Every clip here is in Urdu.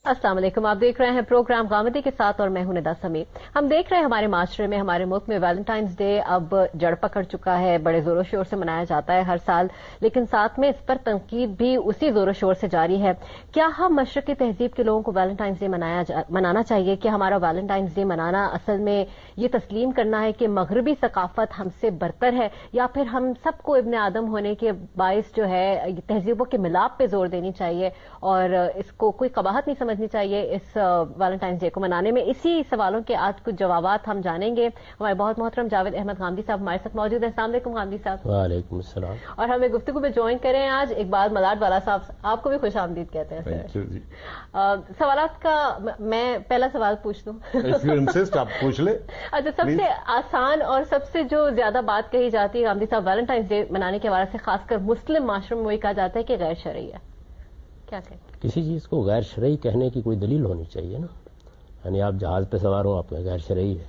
अस्सलाम वालेकुम, आप देख रहे हैं प्रोग्राम गामदी के साथ और मैं हूं निदा समी। हम देख रहे हैं हमारे माशरे में, हमारे मुल्क में वैलेंटाइंस डे अब जड़ पकड़ चुका है। बड़े जोरों शोर से मनाया जाता है हर साल, लेकिन साथ में इस पर तनकीद भी उसी जोरों शोर से जारी है। क्या हम मशरकी तहजीब के लोगों को वैलेंटाइंस डे मनाना चाहिए? कि हमारा वैलेंटाइंस डे मनाना असल में ये तस्लीम करना है कि मगरबी सकाफत हमसे बरतर है, या फिर हम सबको इब्ने आदम होने के बायस जो है तहजीबों के मिलाप पे जोर देनी चाहिए और इसको कोई कबाहत नहीं समझनी चाहिए इस वैलेंटाइंस डे को मनाने में? इसी सवालों के आज कुछ जवाबात हम जानेंगे। हमारे बहुत मोहतरम जावेद अहमद गामदी साहब हमारे साथ मौजूद हैं। अस्सलाम वालेकुम गामदी साहब। वालेकुम अस्सलाम। और हमें गुफ्तगू में ज्वाइन करें आज इकबाल मलाड वाला साहब, आपको भी खुश आमदीद कहते हैं सर। सवालात का मैं पहला सवाल पूछ दूं? आप पूछ ले। अच्छा, सबसे आसान और सबसे जो ज्यादा बात कही जाती है गामदी साहब वैलेंटाइंस डे मनाने के हवाले से, खासकर मुस्लिम माशरों में वही कहा जाता है कि गैर शरई है। क्या कहें? किसी चीज को गैर शरई कहने की कोई दलील होनी चाहिए ना। यानी आप जहाज पे सवार हो, आप गैर शरई है।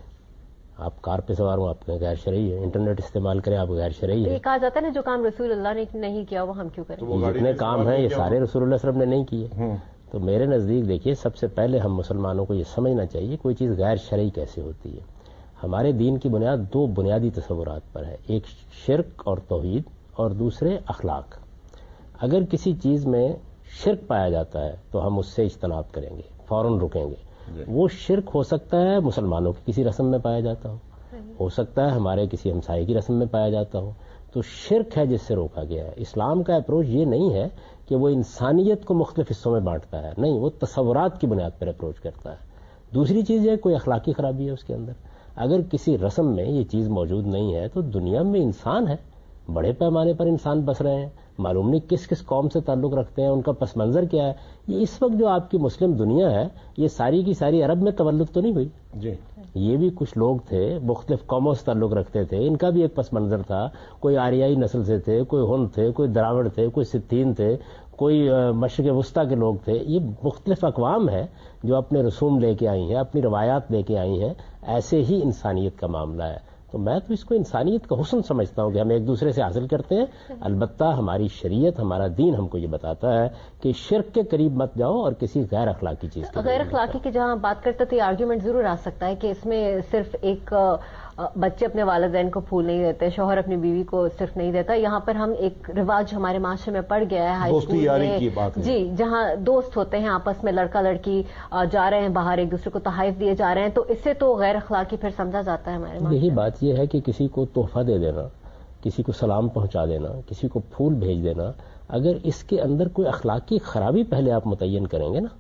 आप कार पे सवार हो, आप गैर शरई है। इंटरनेट इस्तेमाल करें, आप गैर शरई है। ये कहा जाता है ना, जो काम रसूलुल्लाह ने नहीं किया वो हम क्यों करें? तो जितने काम हैं ये सारे रसूलुल्लाह सल्लल्लाहु अलैहि वसल्लम ने नहीं किए। तो मेरे नजदीक देखिए, सबसे पहले हम मुसलमानों को ये समझना चाहिए कोई चीज गैर शरई कैसे होती है। हमारे दीन की बुनियाद दो बुनियादी तस्वुरात पर है, एक शिर्क और तौहीद और दूसरे अखलाक। अगर किसी चीज में शिर्क पाया जाता है तो हम उससे इज्तनाब करेंगे, फौरन रुकेंगे। वो शिर्क हो सकता है मुसलमानों की किसी रस्म में पाया जाता हो सकता है हमारे किसी हमसाये की रस्म में पाया जाता हो। तो शिर्क है जिससे रोका गया है। इस्लाम का अप्रोच ये नहीं है कि वो इंसानियत को मुख्तलिफ हिस्सों में बांटता है, नहीं, वो तस्वुरात की बुनियाद पर अप्रोच करता है। दूसरी चीज है कोई अखलाकी खराबी है उसके अंदर। अगर किसी रस्म में ये चीज मौजूद नहीं है तो दुनिया में इंसान है, बड़े पैमाने पर इंसान बस रहे हैं, मालूम नहीं किस किस कौम से ताल्लुक रखते हैं, उनका पस मंजर क्या है। ये इस वक्त जो आपकी मुस्लिम दुनिया है, ये सारी की सारी अरब में तवल्लुद तो नहीं हुई जी। ये भी कुछ लोग थे, मुख्तलिफ कौमों से ताल्लुक रखते थे, इनका भी एक पस मंजर था। कोई आरियाई नस्ल से थे, कोई हुन थे, कोई द्राविड़ थे, कोई सित्तीन थे, कोई मशरिक़ वस्ता के लोग थे। ये मुख्तलिफ अक़वाम है जो अपने रसूम लेके आई हैं, अपनी रवायात लेके आई हैं। ऐसे ही इंसानियत का मामला है। तो मैं तो इसको इंसानियत का हुस्न समझता हूं कि हम एक दूसरे से हासिल करते हैं। अलबत्ता हमारी शरीयत, हमारा दीन हमको ये बताता है कि शिर्क के करीब मत जाओ और किसी गैर अखलाकी चीज की। गैर अखलाकी की जहां बात करते तो ये आर्ग्यूमेंट जरूर आ सकता है कि इसमें सिर्फ एक बच्चे अपने वालिदैन को फूल नहीं देते, शौहर अपनी बीवी को सिर्फ नहीं देता। यहाँ पर हम एक रिवाज हमारे माशरे में पड़ गया है, हाई स्कूल में की बात जी, जहाँ दोस्त होते हैं आपस में, लड़का लड़की जा रहे हैं बाहर, एक दूसरे को तोहफे दिए जा रहे हैं, तो इससे तो गैर अखलाकी फिर समझा जाता है हमारे। यही बात यह है कि किसी को तोहफा दे देना, किसी को सलाम पहुंचा देना, किसी को फूल भेज देना, अगर इसके अंदर कोई अखलाकी खराबी पहले आप मुतय्यन करेंगे ना,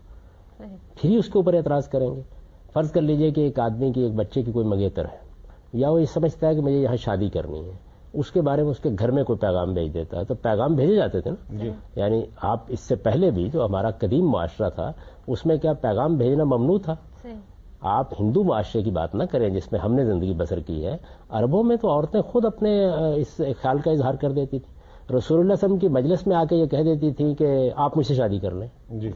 फिर ही उसके ऊपर एतराज करेंगे। फर्ज कर लीजिए कि एक आदमी की, एक बच्चे की कोई मंगेतर है, या वो ये समझता है कि मुझे यहाँ शादी करनी है, उसके बारे में उसके घर में कोई पैगाम भेज देता है। तो पैगाम भेजे जाते थे ना, यानी आप इससे पहले भी जो हमारा कदीम मुआशरा था उसमें क्या पैगाम भेजना ममनू था? आप हिंदू मुआशरे की बात ना करें जिसमें हमने जिंदगी बसर की है। अरबों में तो औरतें खुद अपने इस ख्याल का इजहार कर देती थी। रसूलुल्लाह सल्लल्लाहु अलैहि वसल्लम की मजलिस में आके ये कह देती थी कि आप मुझसे शादी कर लें जी।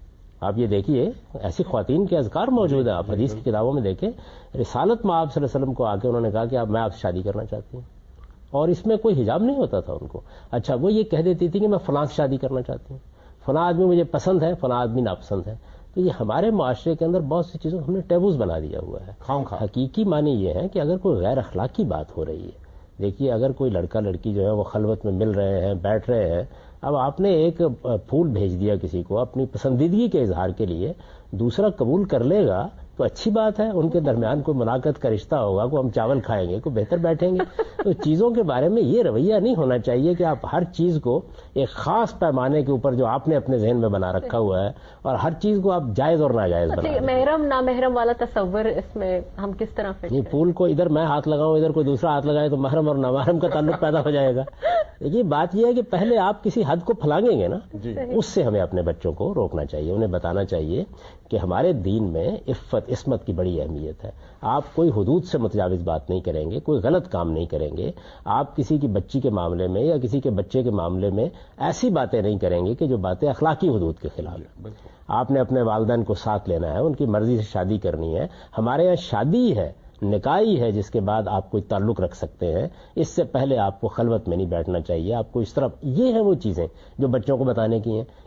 आप ये देखिए, ऐसी ख्वातीन के अज़कार मौजूद है, आप हदीस की किताबों में देखें। रिसालत में आप सल्लल्लाहु अलैहि वसल्लम को आके उन्होंने कहा कि मैं आपसे शादी करना चाहती हूँ, और इसमें कोई हिजाब नहीं होता था उनको। अच्छा, वो ये कह देती थी कि मैं फलां से शादी करना चाहती हूँ, फलां आदमी मुझे पसंद है, फलां आदमी नापसंद है। तो ये हमारे मुआशरे के अंदर बहुत सी चीजों को हमने टैबूज बना दिया हुआ है। हकीकी मानी ये है कि अगर कोई गैर अखलाकी बात हो रही है, देखिए अगर कोई लड़का लड़की जो है वो खलवत में मिल रहे हैं, बैठ रहे हैं, अब आपने एक फूल भेज दिया किसी को अपनी पसंदीदगी के इजहार के लिए, दूसरा कबूल कर लेगा तो अच्छी बात है, उनके दरमियान कोई मुलाकात का रिश्ता होगा, को हम चावल खाएंगे, को बेहतर बैठेंगे। तो चीजों के बारे में ये रवैया नहीं होना चाहिए कि आप हर चीज को एक खास पैमाने के ऊपर जो आपने अपने जहन में बना रखा हुआ है, और हर चीज को आप जायज और नाजायज बना। महरम ना महरम वाला तस्वर इसमें हम किस तरह फिट नहीं, फूल को इधर मैं हाथ लगाऊं, इधर कोई दूसरा हाथ लगाए तो महरम और नामहरम का ताल्लुक पैदा हो जाएगा। देखिए बात यह है कि पहले आप किसी हद को फलांगेंगे ना, उससे हमें अपने बच्चों को रोकना चाहिए। उन्हें बताना चाहिए कि हमारे दीन में इफ़्फ़त इस्मत की बड़ी अहमियत है। आप कोई हुदूद से मुतजाविज बात नहीं करेंगे, कोई गलत काम नहीं करेंगे। आप किसी की बच्ची के मामले में या किसी के बच्चे के मामले में ऐसी बातें नहीं करेंगे कि जो बातें अखलाकी हुदूद के खिलाफ है। आपने अपने वालिदैन को साथ लेना है, उनकी मर्जी से शादी करनी है। हमारे यहाँ शादी है, निकाही है, जिसके बाद आप कोई ताल्लुक रख सकते हैं। इससे पहले आपको खलवत में नहीं बैठना चाहिए। आपको इस तरफ, ये हैं वो चीजें जो बच्चों को बताने की हैं।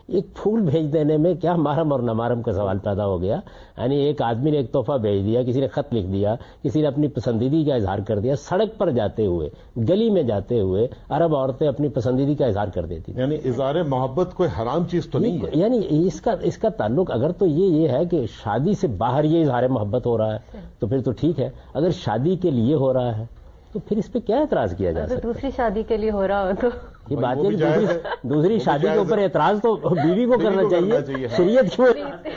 ایک پھول بھیج دینے میں کیا محرم اور نامحرم کا سوال پیدا ہو گیا. یعنی ایک آدمی نے ایک تحفہ بھیج دیا, کسی نے خط لکھ دیا, کسی نے اپنی پسندیدگی کا اظہار کر دیا. سڑک پر جاتے ہوئے, گلی میں جاتے ہوئے عرب عورتیں اپنی پسندیدگی کا اظہار کر دیتی تھیں. یعنی اظہار محبت کوئی حرام چیز تو نہیں ہے. یعنی اس کا تعلق اگر تو یہ ہے کہ شادی سے باہر یہ اظہار محبت ہو رہا ہے تو پھر تو ٹھیک ہے. اگر شادی کے لیے ہو رہا ہے تو پھر اس پہ کیا اعتراض کیا جا سکتا ہے؟ دوسری شادی کے لیے ہو رہا ہو تو یہ بات ہے کہ دوسری شادی کے اوپر اعتراض تو بیوی کو کرنا چاہیے, شریعت کیوں؟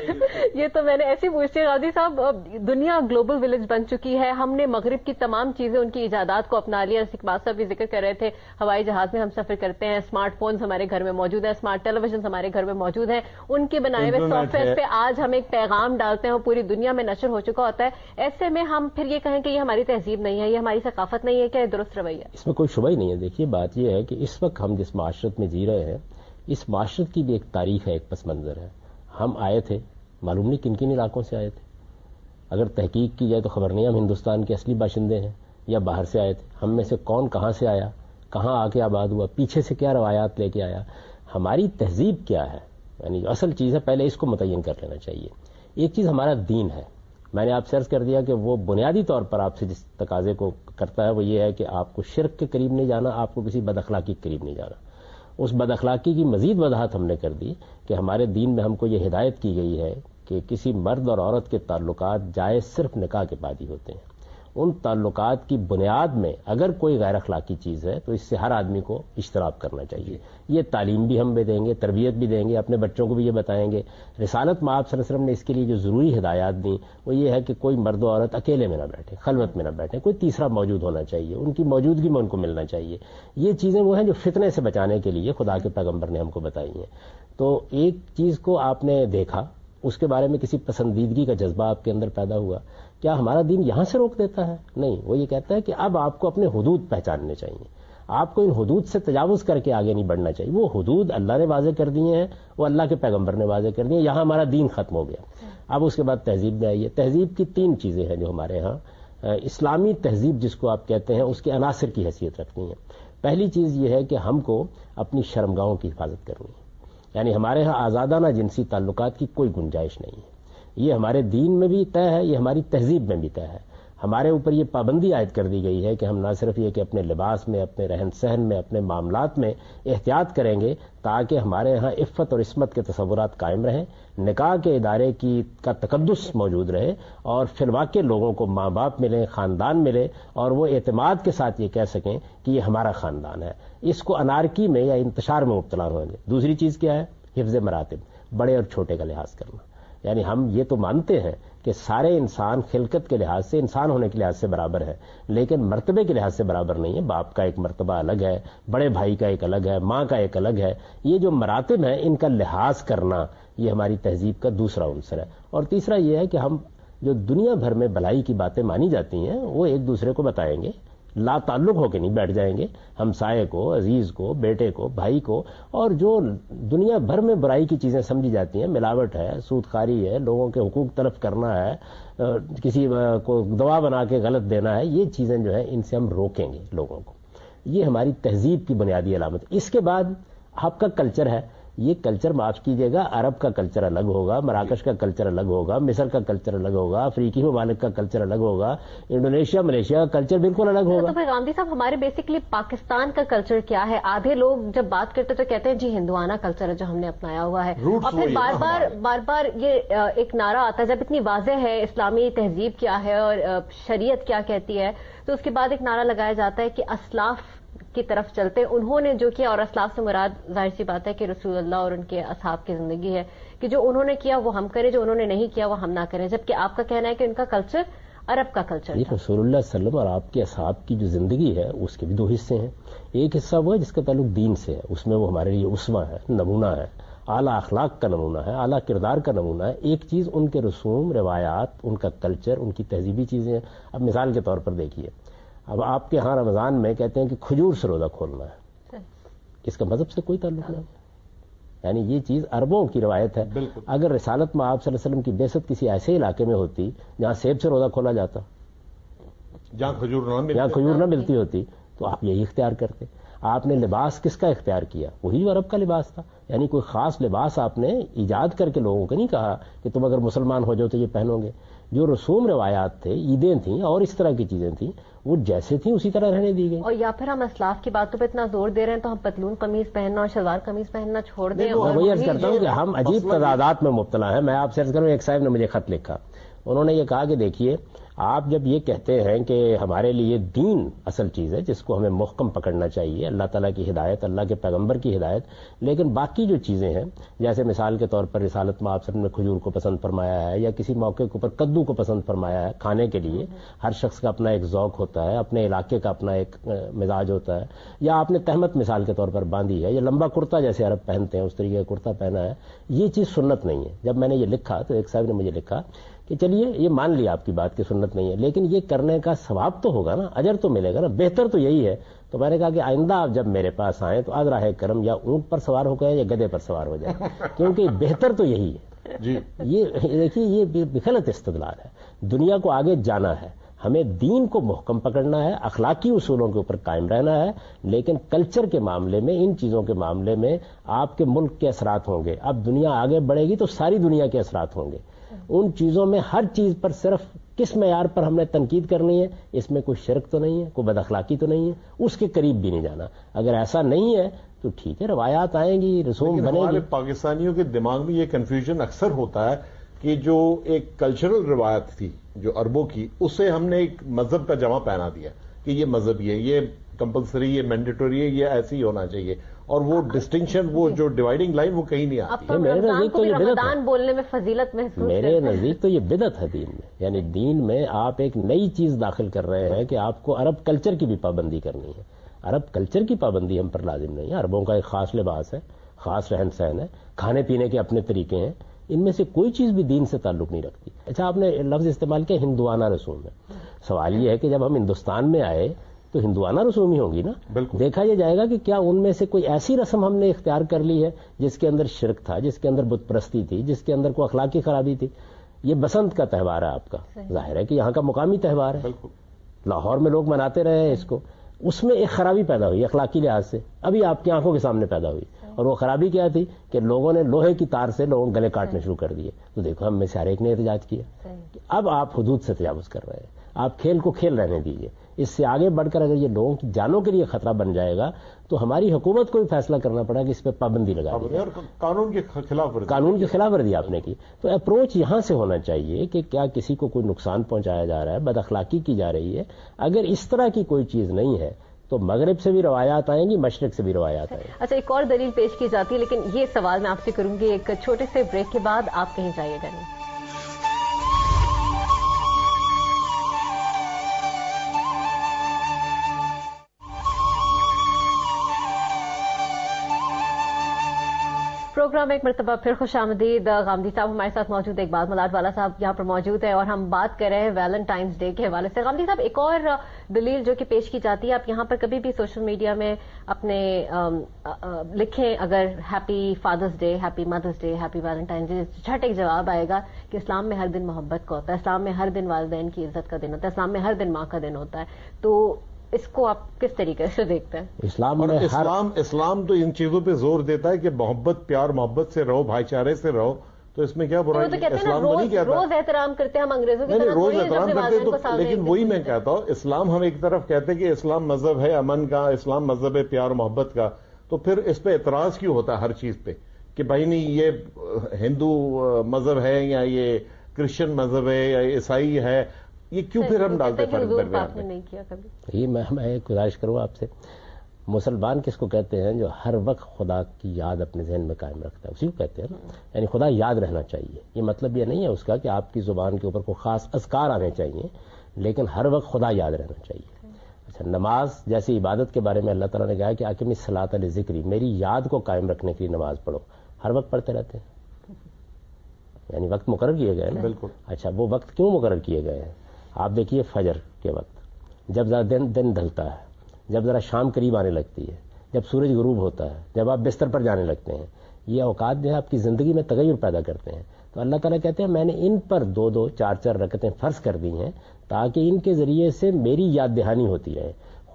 یہ تو میں نے ایسی پوچھتی. غازی صاحب, دنیا گلوبل ولیج بن چکی ہے, ہم نے مغرب کی تمام چیزیں, ان کی ایجادات کو اپنا لیا. اقبال صاحب بھی ذکر کر رہے تھے, ہوائی جہاز میں ہم سفر کرتے ہیں, اسمارٹ فونز ہمارے گھر میں موجود ہیں, اسمارٹ ٹیلی ویژن ہمارے گھر میں موجود ہیں, ان کے بنائے ہوئے سافٹ ویئر پہ آج ہم ایک پیغام ڈالتے ہیں اور پوری دنیا میں نشر ہو چکا ہوتا ہے. ایسے میں ہم پھر یہ کہیں کہ یہ ہماری تہذیب نہیں ہے, یہ ہماری ثقافت نہیں ہے, کیا یہ درست رویہ؟ اس میں کوئی شبہ ہی نہیں ہے. دیکھیے بات یہ ہے کہ اس وقت ہم جس معاشرت میں جی رہے ہیں, اس معاشرت کی بھی ایک تاریخ ہے, ایک پس منظر ہے. ہم آئے تھے, معلوم نہیں کن کن علاقوں سے آئے تھے. اگر تحقیق کی جائے تو خبر نہیں ہم ہندوستان کے اصلی باشندے ہیں یا باہر سے آئے تھے. ہم میں سے کون کہاں سے آیا, کہاں آ کے آباد ہوا, پیچھے سے کیا روایات لے کے آیا, ہماری تہذیب کیا ہے, یعنی اصل چیز ہے, پہلے اس کو متعین کر لینا چاہیے. ایک چیز ہمارا دین ہے. میں نے آپ سے عرض کر دیا کہ وہ بنیادی طور پر آپ سے جس تقاضے کو کرتا ہے وہ یہ ہے کہ آپ کو شرک کے قریب نہیں جانا, آپ کو کسی بد اخلاقی کے قریب نہیں جانا. اس بد اخلاقی کی مزید وضاحت ہم نے کر دی کہ ہمارے دین میں ہم کو یہ ہدایت کی گئی ہے کہ کسی مرد اور عورت کے تعلقات جائز صرف نکاح کے بعد ہی ہوتے ہیں. ان تعلقات کی بنیاد میں اگر کوئی غیر اخلاقی چیز ہے تو اس سے ہر آدمی کو اجتناب کرنا چاہیے. یہ تعلیم بھی ہم دیں گے, تربیت بھی دیں گے, اپنے بچوں کو بھی یہ بتائیں گے. رسالت میں آپ صلی اللہ علیہ وسلم نے اس کے لیے جو ضروری ہدایات دیں وہ یہ ہے کہ کوئی مرد و عورت اکیلے میں نہ بیٹھے, خلوت میں نہ بیٹھے, کوئی تیسرا موجود ہونا چاہیے, ان کی موجودگی میں ان کو ملنا چاہیے. یہ چیزیں وہ ہیں جو فتنے سے بچانے کے لیے خدا کے پیغمبر نے ہم کو بتائی ہیں. تو ایک چیز کو آپ نے دیکھا, اس کے بارے میں کسی پسندیدگی کا جذبہ آپ کے اندر پیدا ہوا, کیا ہمارا دین یہاں سے روک دیتا ہے؟ نہیں, وہ یہ کہتا ہے کہ اب آپ کو اپنے حدود پہچاننے چاہیے, آپ کو ان حدود سے تجاوز کر کے آگے نہیں بڑھنا چاہیے. وہ حدود اللہ نے واضح کر دیے ہیں, وہ اللہ کے پیغمبر نے واضح کر دیے ہیں, یہاں ہمارا دین ختم ہو گیا. اب اس کے بعد تہذیب میں آئیے. تہذیب کی 3 چیزیں ہیں جو ہمارے ہاں اسلامی تہذیب جس کو آپ کہتے ہیں اس کے عناصر کی حیثیت رکھتی ہیں. پہلی چیز یہ ہے کہ ہم کو اپنی شرمگاہوں کی حفاظت کرنی ہے, یعنی ہمارے ہاں آزادانہ جنسی تعلقات کی کوئی گنجائش نہیں ہے. یہ ہمارے دین میں بھی طے ہے, یہ ہماری تہذیب میں بھی طے ہے. ہمارے اوپر یہ پابندی عائد کر دی گئی ہے کہ ہم نہ صرف یہ کہ اپنے لباس میں, اپنے رہن سہن میں, اپنے معاملات میں احتیاط کریں گے تاکہ ہمارے ہاں عفت اور عصمت کے تصورات قائم رہیں, نکاح کے ادارے کا تقدس موجود رہے, اور فی الواقع لوگوں کو ماں باپ ملیں, خاندان ملے, اور وہ اعتماد کے ساتھ یہ کہہ سکیں کہ یہ ہمارا خاندان ہے. اس کو انارکی میں یا انتشار میں مبتلا ہوں گے. دوسری چیز کیا ہے؟ حفظ مراتب, بڑے اور چھوٹے کا لحاظ کرنا. یعنی ہم یہ تو مانتے ہیں کہ سارے انسان خلقت کے لحاظ سے, انسان ہونے کے لحاظ سے برابر ہے, لیکن مرتبے کے لحاظ سے برابر نہیں ہے. باپ کا ایک مرتبہ الگ ہے, بڑے بھائی کا ایک الگ ہے, ماں کا ایک الگ ہے. یہ جو مراتب ہیں ان کا لحاظ کرنا یہ ہماری تہذیب کا دوسرا عنصر ہے. اور تیسرا یہ ہے کہ ہم جو دنیا بھر میں بھلائی کی باتیں مانی جاتی ہیں وہ ایک دوسرے کو بتائیں گے, لا تعلق ہو کے نہیں بیٹھ جائیں گے. ہمسائے کو, عزیز کو, بیٹے کو, بھائی کو, اور جو دنیا بھر میں برائی کی چیزیں سمجھی جاتی ہیں, ملاوٹ ہے, سود خواری ہے, لوگوں کے حقوق تلف کرنا ہے, کسی کو دوا بنا کے غلط دینا ہے, یہ چیزیں جو ہیں ان سے ہم روکیں گے لوگوں کو. یہ ہماری تہذیب کی بنیادی علامت. اس کے بعد آپ کا کلچر ہے. یہ کلچر معاف کیجیے گا, عرب کا کلچر الگ ہوگا, مراکش کا کلچر الگ ہوگا, مصر کا کلچر الگ ہوگا, افریقی ممالک کا کلچر الگ ہوگا, انڈونیشیا, ملیشیا کا کلچر بالکل الگ ہوگا. تو پھر غامدی صاحب ہمارے بیسکلی پاکستان کا کلچر کیا ہے؟ آدھے لوگ جب بات کرتے تو کہتے ہیں جی ہندوانہ کلچر ہے جو ہم نے اپنایا ہوا ہے, اور پھر بار بار یہ ایک نعرہ آتا ہے جب اتنی واضح ہے اسلامی تہذیب کیا ہے اور شریعت کیا کہتی ہے, تو اس کے بعد ایک نعرہ لگایا جاتا ہے کہ اسلاف کی طرف چلتے, انہوں نے جو کیا, اور اسلاف سے مراد ظاہر سی بات ہے کہ رسول اللہ اور ان کے اصحاب کی زندگی ہے, کہ جو انہوں نے کیا وہ ہم کریں, جو انہوں نے نہیں کیا وہ ہم نہ کریں. جبکہ آپ کا کہنا ہے کہ ان کا کلچر عرب کا کلچر ہے. رسول اللہ صلی اللہ علیہ وسلم اور آپ کے اصحاب کی جو زندگی ہے اس کے بھی 2 حصے ہیں. ایک حصہ وہ ہے جس کا تعلق دین سے ہے, اس میں وہ ہمارے لیے اسوہ ہے, نمونہ ہے, اعلیٰ اخلاق کا نمونہ ہے, اعلیٰ کردار کا نمونہ ہے. ایک چیز ان کے رسوم, روایات, ان کا کلچر, ان کی تہذیبی چیزیں ہیں. اب مثال کے طور پر دیکھیے, اب آپ کے ہاں رمضان میں کہتے ہیں کہ کھجور سے روزہ کھولنا ہے, اس کا مذہب سے کوئی تعلق نہیں. یعنی یہ چیز عربوں کی روایت ہے. اگر رسالت میں آپ صلی اللہ علیہ وسلم کی بعثت کسی ایسے علاقے میں ہوتی جہاں سیب سے روزہ کھولا جاتا, جہاں کھجور نہ ملتی ہوتی, تو آپ یہی اختیار کرتے. آپ نے لباس کس کا اختیار کیا؟ وہی جو عرب کا لباس تھا. یعنی کوئی خاص لباس آپ نے ایجاد کر کے لوگوں کو نہیں کہا کہ تم اگر مسلمان ہو جاؤ تو یہ پہنو گے. جو رسوم روایات تھے، عیدیں تھیں اور اس طرح کی چیزیں تھیں، وہ جیسے تھیں اسی طرح رہنے دی گئی. اور یا پھر ہم اسلاف کی باتوں پہ اتنا زور دے رہے ہیں تو ہم پتلون قمیض پہننا اور شلوار قمیض پہننا چھوڑ دیں. میں وہی عرض کرتا ہوں کہ ہم عجیب تضادات میں مبتلا ہیں. میں آپ سے عرض کروں، ایک صاحب نے مجھے خط لکھا، انہوں نے یہ کہا کہ دیکھیے آپ جب یہ کہتے ہیں کہ ہمارے لیے دین اصل چیز ہے جس کو ہمیں محکم پکڑنا چاہیے، اللہ تعالیٰ کی ہدایت، اللہ کے پیغمبر کی ہدایت، لیکن باقی جو چیزیں ہیں جیسے مثال کے طور پر رسالت میں آپ سب نے کھجور کو پسند فرمایا ہے، یا کسی موقع کے اوپر کدو کو پسند فرمایا ہے کھانے کے لیے. ہر شخص کا اپنا ایک ذوق ہوتا ہے، اپنے علاقے کا اپنا ایک مزاج ہوتا ہے. یا آپ نے تہمت مثال کے طور پر باندھی ہے، یا لمبا کرتا جیسے عرب پہنتے ہیں اس طریقے کا کرتا پہنا ہے، یہ چیز سنت نہیں ہے. جب میں نے یہ لکھا تو ایک صاحب نے مجھے لکھا کہ چلیے یہ مان لیا آپ کی بات کی سنت نہیں ہے، لیکن یہ کرنے کا ثواب تو ہوگا نا، اجر تو ملے گا نا، بہتر تو یہی ہے. تو میں نے کہا کہ آئندہ آپ جب میرے پاس آئیں تو ازراہ کرم یا اونٹ پر سوار ہو گئے یا گدھے پر سوار ہو جائیں، کیونکہ بہتر تو یہی ہے. جی یہ دیکھیے یہ غلط استدلال ہے. دنیا کو آگے جانا ہے، ہمیں دین کو محکم پکڑنا ہے، اخلاقی اصولوں کے اوپر قائم رہنا ہے، لیکن کلچر کے معاملے میں، ان چیزوں کے معاملے میں آپ کے ملک کے اثرات ہوں گے. اب دنیا آگے بڑھے گی تو ساری دنیا کے اثرات ہوں گے. ان چیزوں میں ہر چیز پر صرف کس معیار پر ہم نے تنقید کرنی ہے، اس میں کوئی شرک تو نہیں ہے، کوئی بد اخلاقی تو نہیں ہے، اس کے قریب بھی نہیں جانا. اگر ایسا نہیں ہے تو ٹھیک ہے، روایات آئیں گی، رسوم بنے گی. ہمارے پاکستانیوں کے دماغ میں یہ کنفیوژن اکثر ہوتا ہے کہ جو ایک کلچرل روایت تھی جو عربوں کی، اسے ہم نے ایک مذہب کا جامع پہنا دیا کہ یہ مذہبی ہے، یہ کمپلسری، یہ مینڈیٹوری ہے، یہ ایسے ہی ہونا چاہیے. اور وہ ڈسٹنکشن، وہ جو ڈیوائڈنگ لائن، وہ کہیں نہیں آتی. میرے نزدیک تو یہ بدعت ہے. بولنے میں فضیلت محسوس، میرے نزدیک تو یہ بدعت ہے دین میں. یعنی دین میں آپ ایک نئی چیز داخل کر رہے ہیں کہ آپ کو عرب کلچر کی بھی پابندی کرنی ہے. عرب کلچر کی پابندی ہم پر لازم نہیں ہے. عربوں کا ایک خاص لباس ہے، خاص رہن سہن ہے، کھانے پینے کے اپنے طریقے ہیں، ان میں سے کوئی چیز بھی دین سے تعلق نہیں رکھتی. اچھا آپ نے لفظ استعمال کیا ہندوانہ رسوم ہے. سوال یہ ہے کہ جب ہم ہندوستان میں آئے تو ہندوانہ رسوم ہی ہوگی نا. دیکھا یہ جائے گا کہ کیا ان میں سے کوئی ایسی رسم ہم نے اختیار کر لی ہے جس کے اندر شرک تھا، جس کے اندر بت پرستی تھی، جس کے اندر کوئی اخلاقی خرابی تھی. یہ بسنت کا تہوار ہے آپ کا، ظاہر ہے کہ یہاں کا مقامی تہوار ہے، لاہور میں لوگ مناتے رہے ہیں اس کو. اس میں ایک خرابی پیدا ہوئی اخلاقی لحاظ سے، ابھی آپ کی آنکھوں کے سامنے پیدا ہوئی. اور وہ خرابی کیا تھی کہ لوگوں نے لوہے کی تار سے لوگوں گلے کاٹنے شروع کر دیے. تو دیکھو ہم میں سے ہر ایک نے احتجاج کیا. اب آپ حدود سے تجاوز کر رہے ہیں. آپ کھیل کو کھیل رہنے دیجیے. اس سے آگے بڑھ کر اگر یہ لوگوں کی جانوں کے لیے خطرہ بن جائے گا تو ہماری حکومت کو بھی فیصلہ کرنا پڑا کہ اس پہ پابندی لگا دی جائے. قانون کے خلاف ورزی آپ نے کی. تو اپروچ یہاں سے ہونا چاہیے کہ کیا کسی کو کوئی نقصان پہنچایا جا رہا ہے، بد اخلاقی کی جا رہی ہے. اگر اس طرح کی کوئی چیز نہیں ہے تو مغرب سے بھی روایات آئیں گی، مشرق سے بھی روایات آئیں گی. اچھا ایک اور دلیل پیش کی جاتی ہے، لیکن یہ سوال میں آپ سے کروں گی ایک چھوٹے سے بریک کے بعد. آپ کہیں جائیے گا نہیں. پروگرام ایک مرتبہ پھر خوش آمدید. غامدی صاحب ہمارے ساتھ موجود ہے، اقبال ملاد والا صاحب یہاں پر موجود ہے اور ہم بات کر رہے ہیں ویلنٹائنز ڈے کے حوالے سے. غامدی صاحب ایک اور دلیل جو کہ پیش کی جاتی ہے، آپ یہاں پر کبھی بھی سوشل میڈیا میں اپنے لکھیں اگر happy Father's Day, happy Mother's Day, happy Valentine's Day, جھٹ ایک جواب آئے گا کہ اسلام میں ہر دن محبت کا ہوتا ہے، اسلام میں ہر دن والدین کی عزت کا دن ہوتا ہے، اسلام میں ہر دن ماں کا دن ہوتا ہے. تو اس کو آپ کس طریقے سے دیکھتے ہیں؟ اسلام تو ان چیزوں پہ زور دیتا ہے کہ محبت، پیار محبت سے رہو، بھائی چارے سے رہو. تو اس میں کیا برائی ہے؟ اسلام وہ نہیں کہتا روز احترام کرتے ہیں ہم انگریزوں کی طرح، روز احترام کرتے ہیں تو، لیکن وہی میں کہتا ہوں اسلام ہم ایک طرف کہتے ہیں کہ اسلام مذہب ہے امن کا، اسلام مذہب ہے پیار محبت کا. تو پھر اس پہ اعتراض کیوں ہوتا ہے ہر چیز پہ کہ بھائی نہیں یہ ہندو مذہب ہے یا یہ کرسچن مذہب ہے یا عیسائی ہے، یہ کیوں پھر ہم ڈالتے فرق درمیان میں؟ یہ میں ایک گزارش کروں آپ سے، مسلمان کس کو کہتے ہیں؟ جو ہر وقت خدا کی یاد اپنے ذہن میں قائم رکھتا ہے، اسی کو کہتے ہیں. یعنی خدا یاد رہنا چاہیے. یہ مطلب یہ نہیں ہے اس کا کہ آپ کی زبان کے اوپر کوئی خاص اذکار آنے چاہیے، لیکن ہر وقت خدا یاد رہنا چاہیے. اچھا نماز جیسی عبادت کے بارے میں اللہ تعالیٰ نے کہا کہ اقیم الصلاۃ لذکری، میری یاد کو قائم رکھنے کے لیے نماز پڑھو. ہر وقت پڑھتے رہتے ہیں، یعنی وقت مقرر کیے گئے نا. بالکل. اچھا وہ وقت کیوں مقرر کیے گئے ہیں؟ آپ دیکھیے فجر کے وقت، جب ذرا دن ڈھلتا ہے، جب ذرا شام قریب آنے لگتی ہے، جب سورج غروب ہوتا ہے، جب آپ بستر پر جانے لگتے ہیں، یہ اوقات جو ہے آپ کی زندگی میں تغیر پیدا کرتے ہیں. تو اللہ تعالیٰ کہتے ہیں میں نے ان پر 2-2 4-4 رکعتیں فرض کر دی ہیں تاکہ ان کے ذریعے سے میری یاد دہانی ہوتی رہے.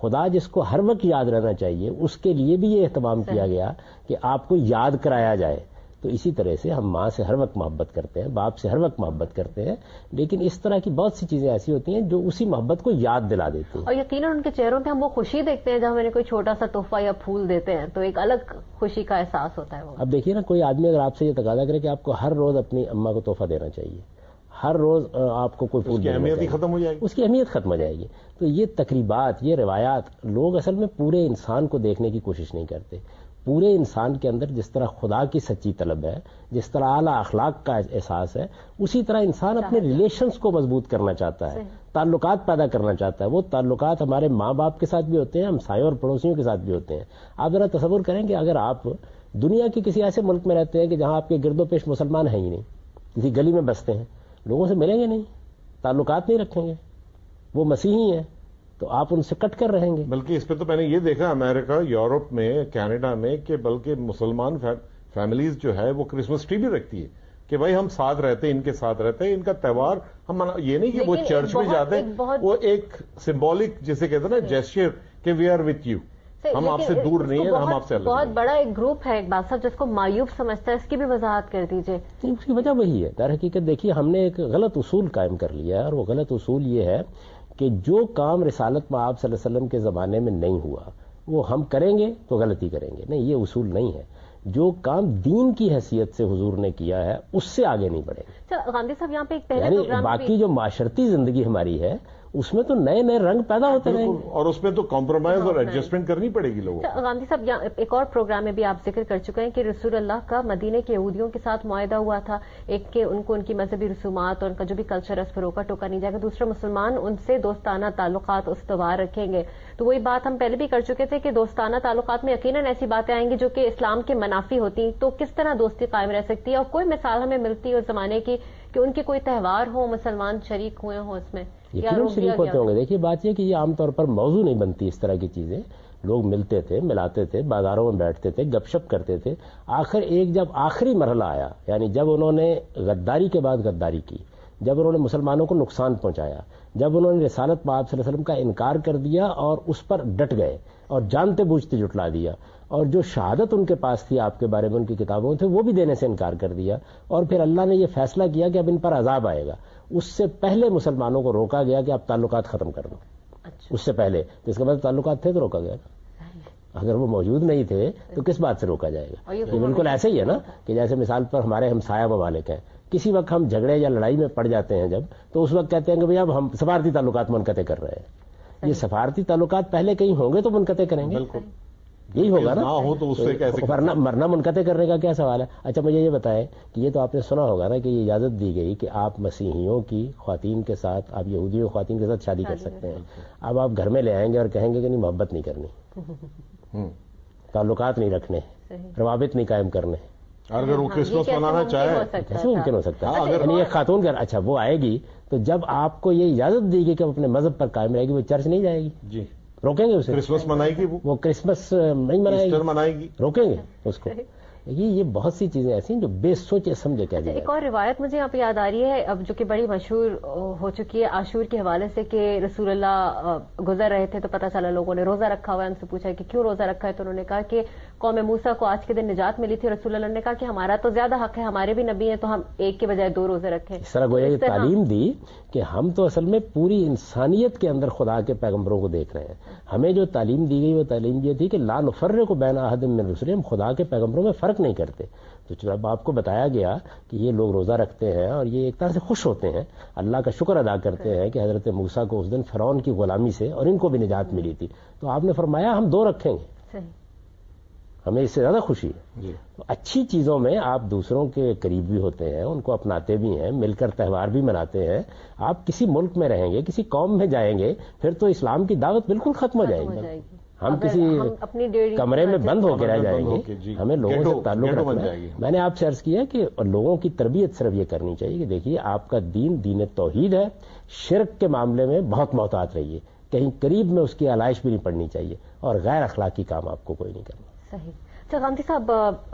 خدا جس کو ہر وقت یاد رہنا چاہیے اس کے لیے بھی یہ اہتمام کیا گیا کہ آپ کو یاد کرایا جائے. تو اسی طرح سے ہم ماں سے ہر وقت محبت کرتے ہیں, باپ سے ہر وقت محبت کرتے ہیں, لیکن اس طرح کی بہت سی چیزیں ایسی ہوتی ہیں جو اسی محبت کو یاد دلا دیتی ہیں. اور یقیناً ان کے چہروں پہ ہم وہ خوشی دیکھتے ہیں جب ہمیں کوئی چھوٹا سا تحفہ یا پھول دیتے ہیں تو ایک الگ خوشی کا احساس ہوتا ہے. وہ اب دیکھیے نا, کوئی آدمی اگر آپ سے یہ تقاضا کرے کہ آپ کو ہر روز اپنی اماں کو تحفہ دینا چاہیے, ہر روز آپ کو کوئی پھول دینا چاہیے, اہمیت ختم ہو جائے گی, اس کی اہمیت ختم ہو جائے گی. تو یہ تقریبات, یہ روایات, لوگ اصل میں پورے انسان کو دیکھنے کی کوشش نہیں کرتے. پورے انسان کے اندر جس طرح خدا کی سچی طلب ہے, جس طرح اعلیٰ اخلاق کا احساس ہے, اسی طرح انسان اپنے ریلیشنز کو مضبوط کرنا چاہتا ہے, تعلقات پیدا کرنا چاہتا ہے. وہ تعلقات ہمارے ماں باپ کے ساتھ بھی ہوتے ہیں, ہمسایوں اور پڑوسیوں کے ساتھ بھی ہوتے ہیں. آپ ذرا تصور کریں کہ اگر آپ دنیا کے کسی ایسے ملک میں رہتے ہیں کہ جہاں آپ کے گرد و پیش مسلمان ہیں ہی نہیں, کسی گلی میں بستے ہیں, لوگوں سے ملیں گے نہیں, تعلقات نہیں رکھیں گے, وہ مسیحی ہیں تو آپ ان سے کٹ کر رہیں گے. بلکہ اس پہ تو میں نے یہ دیکھا امریکہ, یورپ میں, کینیڈا میں, کہ بلکہ مسلمان فیملیز جو ہے وہ کرسمس ٹری بھی رکھتی ہے کہ بھائی ہم ساتھ رہتے ہیں, ان کے ساتھ رہتے ہیں, ان کا تہوار ہم یہ نہیں کہ وہ چرچ میں جاتے ہیں, وہ ایک سمبولک جسے کہتے ہیں نا جیسچر کہ وی آر وتھ یو, ہم آپ سے دور نہیں ہیں, ہم آپ سے الگ. بہت بڑا ایک گروپ ہے اقبال صاحب جس کو معیوب سمجھتا ہے, اس کی بھی وضاحت کر دیجئے. اس کی وجہ وہی ہے. در حقیقت دیکھیے, ہم نے ایک غلط اصول قائم کر لیا ہے, اور وہ غلط اصول یہ ہے کہ جو کام رسالت مآب صلی اللہ علیہ وسلم کے زمانے میں نہیں ہوا وہ ہم کریں گے تو غلطی کریں گے. نہیں, یہ اصول نہیں ہے. جو کام دین کی حیثیت سے حضور نے کیا ہے اس سے آگے نہیں بڑھیں گے. گاندھی صاحب یہاں پہ ایک یعنی باقی جو معاشرتی زندگی ہماری ہے اس میں تو نئے نئے رنگ پیدا ہوتے رہیں گے, اور اس میں تو کمپرومائز اور ایڈجسٹمنٹ کرنی پڑے گی لوگوں کو. گاندھی صاحب یہاں ایک اور پروگرام میں بھی آپ ذکر کر چکے ہیں کہ رسول اللہ کا مدینے کے یہودیوں کے ساتھ معاہدہ ہوا تھا, ایک کہ ان کو ان کی مذہبی رسومات اور ان کا جو بھی کلچر ہے اس پر روکا ٹوکا نہیں جائے گا, دوسرا مسلمان ان سے دوستانہ تعلقات استوار رکھیں گے. تو وہی بات ہم پہلے بھی کر چکے تھے کہ دوستانہ تعلقات میں یقیناً ایسی باتیں آئیں گی جو کہ اسلام کے منافی ہوتی, تو کس طرح دوستی قائم رہ سکتی ہے؟ اور کوئی مثال ہمیں ملتی ہے اس زمانے کی کہ ان کے کوئی تہوار ہو, مسلمان شریک ہوئے ہوں اس میں؟ یقیناً شریک ہوتے ہوں گے. دیکھیے بات یہ کہ یہ عام طور پر موضوع نہیں بنتی اس طرح کی چیزیں. لوگ ملتے تھے, ملاتے تھے, بازاروں میں بیٹھتے تھے, گپ شپ کرتے تھے. آخر ایک جب آخری مرحلہ آیا, یعنی جب انہوں نے غداری کے بعد غداری کی, جب انہوں نے مسلمانوں کو نقصان پہنچایا, جب انہوں نے رسالت پاک صلی اللہ علیہ وسلم کا انکار کر دیا اور اس پر ڈٹ گئے اور جانتے بوجھتے جھٹلا دیا, اور جو شہادت ان کے پاس تھی آپ کے بارے میں ان کی کتابوں میں تھے وہ بھی دینے سے انکار کر دیا, اور پھر اللہ نے یہ فیصلہ کیا کہ اب ان پر عذاب آئے گا, اس سے پہلے مسلمانوں کو روکا گیا کہ آپ تعلقات ختم کر دو. اس سے پہلے, جس کے بعد تعلقات تھے تو روکا گیا نا. اگر وہ موجود نہیں تھے تو کس بات سے روکا جائے گا؟ یہ بالکل ایسے ہی ہے نا کہ جیسے مثال پر ہمارے ہمسایہ ممالک ہیں, کسی وقت ہم جھگڑے یا لڑائی میں پڑ جاتے ہیں جب, تو اس وقت کہتے ہیں کہ بھئی اب ہم سفارتی تعلقات منقطع کر رہے ہیں. یہ سفارتی تعلقات پہلے کہیں ہوں گے تو منقطع کریں گے, یہی ہوگا نا. ہو تو اس سے کیسے مرنا منقطع کرنے کا کیا سوال ہے؟ اچھا مجھے یہ بتائیں کہ یہ تو آپ نے سنا ہوگا نا کہ یہ اجازت دی گئی کہ آپ مسیحیوں کی خواتین کے ساتھ, آپ یہودیوں خواتین کے ساتھ شادی کر سکتے ہیں. اب آپ گھر میں لے آئیں گے اور کہیں گے کہ نہیں محبت نہیں کرنی, تعلقات نہیں رکھنے, روابط نہیں قائم کرنے. اگر وہ کرسمس منانا چاہے کیسے ممکن ہو سکتا ہے؟ یعنی ایک خاتون کا, اچھا وہ آئے گی تو جب آپ کو یہ اجازت دی گئی کہ اپنے مذہب پر قائم رہے گی, وہ چرچ نہیں جائے گی؟ جی, روکیں گے اسے؟ کرسمس منائے گی, وہ کرسمس نہیں منائے گی, منائے گی, روکیں گے اس کو. یہ بہت سی چیزیں ایسی ہیں جو بے سوچے سمجھے کہہ دیا. ایک اور روایت مجھے یہاں پہ یاد آ رہی ہے اب, جو کہ بڑی مشہور ہو چکی ہے عاشور کے حوالے سے, کہ رسول اللہ گزر رہے تھے تو پتہ چلا لوگوں نے روزہ رکھا ہوا ہے. ان سے پوچھا کہ کیوں روزہ رکھا ہے, تو انہوں نے کہا کہ قوم موسیٰ کو آج کے دن نجات ملی تھی. رسول اللہ نے کہا کہ ہمارا تو زیادہ حق ہے, ہمارے بھی نبی ہیں, تو ہم ایک کے بجائے 2 روزے رکھیں. اس طرح گویا یہ تعلیم دی کہ ہم تو اصل میں پوری انسانیت کے اندر خدا کے پیغمبروں کو دیکھ رہے ہیں. ہمیں جو تعلیم دی گئی وہ تعلیم یہ تھی کہ لا نفرق بین احد من رسل, ہم خدا کے پیغمبروں میں فرق نہیں کرتے. تو جب آپ کو بتایا گیا کہ یہ لوگ روزہ رکھتے ہیں اور یہ ایک طرح سے خوش ہوتے ہیں, اللہ کا شکر ادا کرتے ہیں کہ حضرت موسیٰ کو اس دن فرعون کی غلامی سے اور ان کو بھی نجات ملی تھی, تو آپ نے فرمایا ہم 2 رکھیں گے, ہمیں اس سے زیادہ خوشی ہے. اچھی چیزوں میں آپ دوسروں کے قریب بھی ہوتے ہیں, ان کو اپناتے بھی ہیں, مل کر تہوار بھی مناتے ہیں. آپ کسی ملک میں رہیں گے, کسی قوم میں جائیں گے, پھر تو اسلام کی دعوت بالکل ختم ہو جائے گی. ہم کسی کمرے میں بند ہو کے رہ جائیں گے, ہمیں لوگوں سے تعلق رکھنا ہے. میں نے آپ سے عرض کیا کہ لوگوں کی تربیت صرف یہ کرنی چاہیے کہ دیکھیے آپ کا دین توحید ہے, شرک کے معاملے میں بہت محتاط رہیے, کہیں قریب میں اس کی آلائش بھی نہیں پڑنی چاہیے, اور غیر اخلاقی کام آپ کو کوئی نہیں کرنا. صحیح. اچھا غامدی صاحب،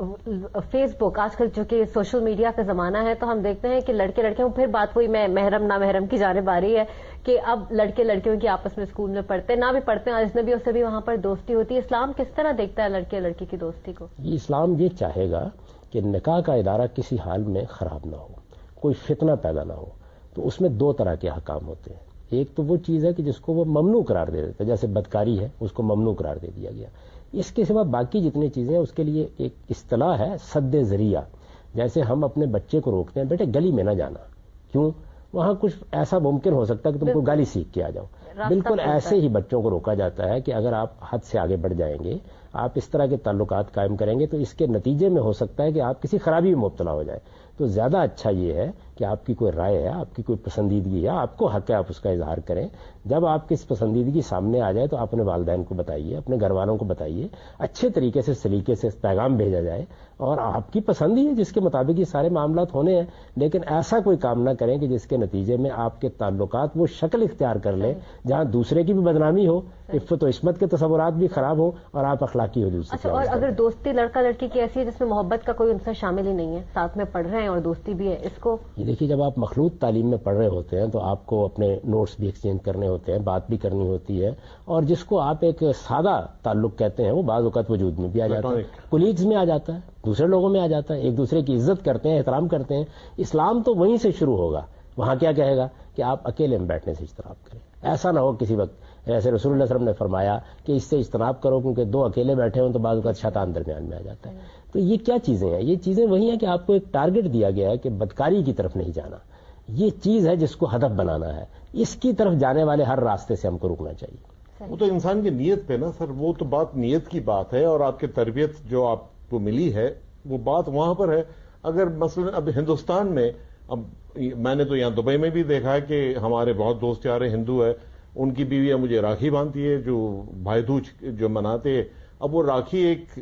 فیس بک آج کل جو کہ سوشل میڈیا کا زمانہ ہے، تو ہم دیکھتے ہیں کہ لڑکے لڑکیوں پھر بات ہوئی میں محرم نہ محرم کی جانب آ رہی ہے کہ اب لڑکے لڑکیوں کی آپس میں اسکول میں پڑھتے ہیں، نہ بھی پڑھتے ہیں، اجنبیوں سے بھی وہاں پر دوستی ہوتی ہے. اسلام کس طرح دیکھتا ہے لڑکے لڑکی کی دوستی کو؟ اسلام یہ چاہے گا کہ نکاح کا ادارہ کسی حال میں خراب نہ ہو، کوئی فتنہ پیدا نہ ہو. تو اس میں دو طرح کے احکام ہوتے ہیں. ایک تو وہ چیز ہے کہ جس کو وہ ممنوع قرار دے دیتے ہیں، جیسے بدکاری ہے اس کو ممنوع قرار دے دیا گیا. اس کے سوا باقی جتنی چیزیں ہیں اس کے لیے ایک اصطلاح ہے سد ذریعہ. جیسے ہم اپنے بچے کو روکتے ہیں بیٹے گلی میں نہ جانا، کیوں؟ وہاں کچھ ایسا ممکن ہو سکتا ہے کہ تم کو گالی سیکھ کے آ جاؤ. بالکل ایسے ہی بچوں کو روکا جاتا ہے کہ اگر آپ حد سے آگے بڑھ جائیں گے، آپ اس طرح کے تعلقات قائم کریں گے، تو اس کے نتیجے میں ہو سکتا ہے کہ آپ کسی خرابی میں مبتلا ہو جائیں. تو زیادہ اچھا یہ ہے کہ آپ کی کوئی رائے ہے، آپ کی کوئی پسندیدگی ہے، آپ کو حق ہے آپ اس کا اظہار کریں. جب آپ کی پسندیدگی سامنے آ جائے تو اپنے والدین کو بتائیے، اپنے گھر والوں کو بتائیے، اچھے طریقے سے سلیقے سے پیغام بھیجا جائے. اور آپ کی پسند ہی ہے جس کے مطابق یہ سارے معاملات ہونے ہیں، لیکن ایسا کوئی کام نہ کریں کہ جس کے نتیجے میں آپ کے تعلقات وہ شکل اختیار کر لیں جہاں دوسرے کی بھی بدنامی ہو، عفت و عصمت کے تصورات بھی خراب ہو اور آپ اخلاقی حدود سے. اچھا، اور اگر دوستی لڑکا لڑکی کی ایسی ہے جس میں محبت کا کوئی عنصر شامل ہی نہیں ہے، ساتھ میں پڑھ رہے ہیں اور دوستی بھی ہے، اس کو یہ دیکھیے جب آپ مخلوط تعلیم میں پڑھ رہے ہوتے ہیں تو آپ کو اپنے نوٹس بھی ایکسچینج کرنے ہوتے ہیں، بات بھی کرنی ہوتی ہے، اور جس کو آپ ایک سادہ تعلق کہتے ہیں وہ بعض اوقات وجود میں بھی آ جاتا ہے، کولیگز میں آ جاتا ہے، دوسرے لوگوں میں آ جاتا ہے. ایک دوسرے کی عزت کرتے ہیں، احترام کرتے ہیں. اسلام تو وہیں سے شروع ہوگا. وہاں کیا کہے گا کہ آپ اکیلے میں بیٹھنے سے اجتناب کریں. ایسا نہ ہو کسی وقت ایسے رسول اللہ صلی اللہ علیہ وسلم نے فرمایا کہ اس سے اجتناب کرو کیونکہ دو اکیلے بیٹھے ہوں تو بعض اوقات شیطان درمیان میں آ جاتا ہے. تو یہ کیا چیزیں ہیں؟ یہ چیزیں وہی ہیں کہ آپ کو ایک ٹارگٹ دیا گیا ہے کہ بدکاری کی طرف نہیں جانا. یہ چیز ہے جس کو ہدف بنانا ہے. اس کی طرف جانے والے ہر راستے سے ہم کو رکنا چاہیے. وہ تو انسان کی نیت پہ نا سر، وہ تو بات نیت کی بات ہے، اور آپ کی تربیت جو آپ کو ملی ہے وہ بات وہاں پر ہے. اگر مثلا اب ہندوستان میں، اب میں نے تو یہاں دبئی میں بھی دیکھا ہے کہ ہمارے بہت دوست یار ہندو ہے، ان کی بیویاں مجھے راکھی باندھتی ہے جو بھائی دوج جو مناتے ہیں. اب وہ راکھی ایک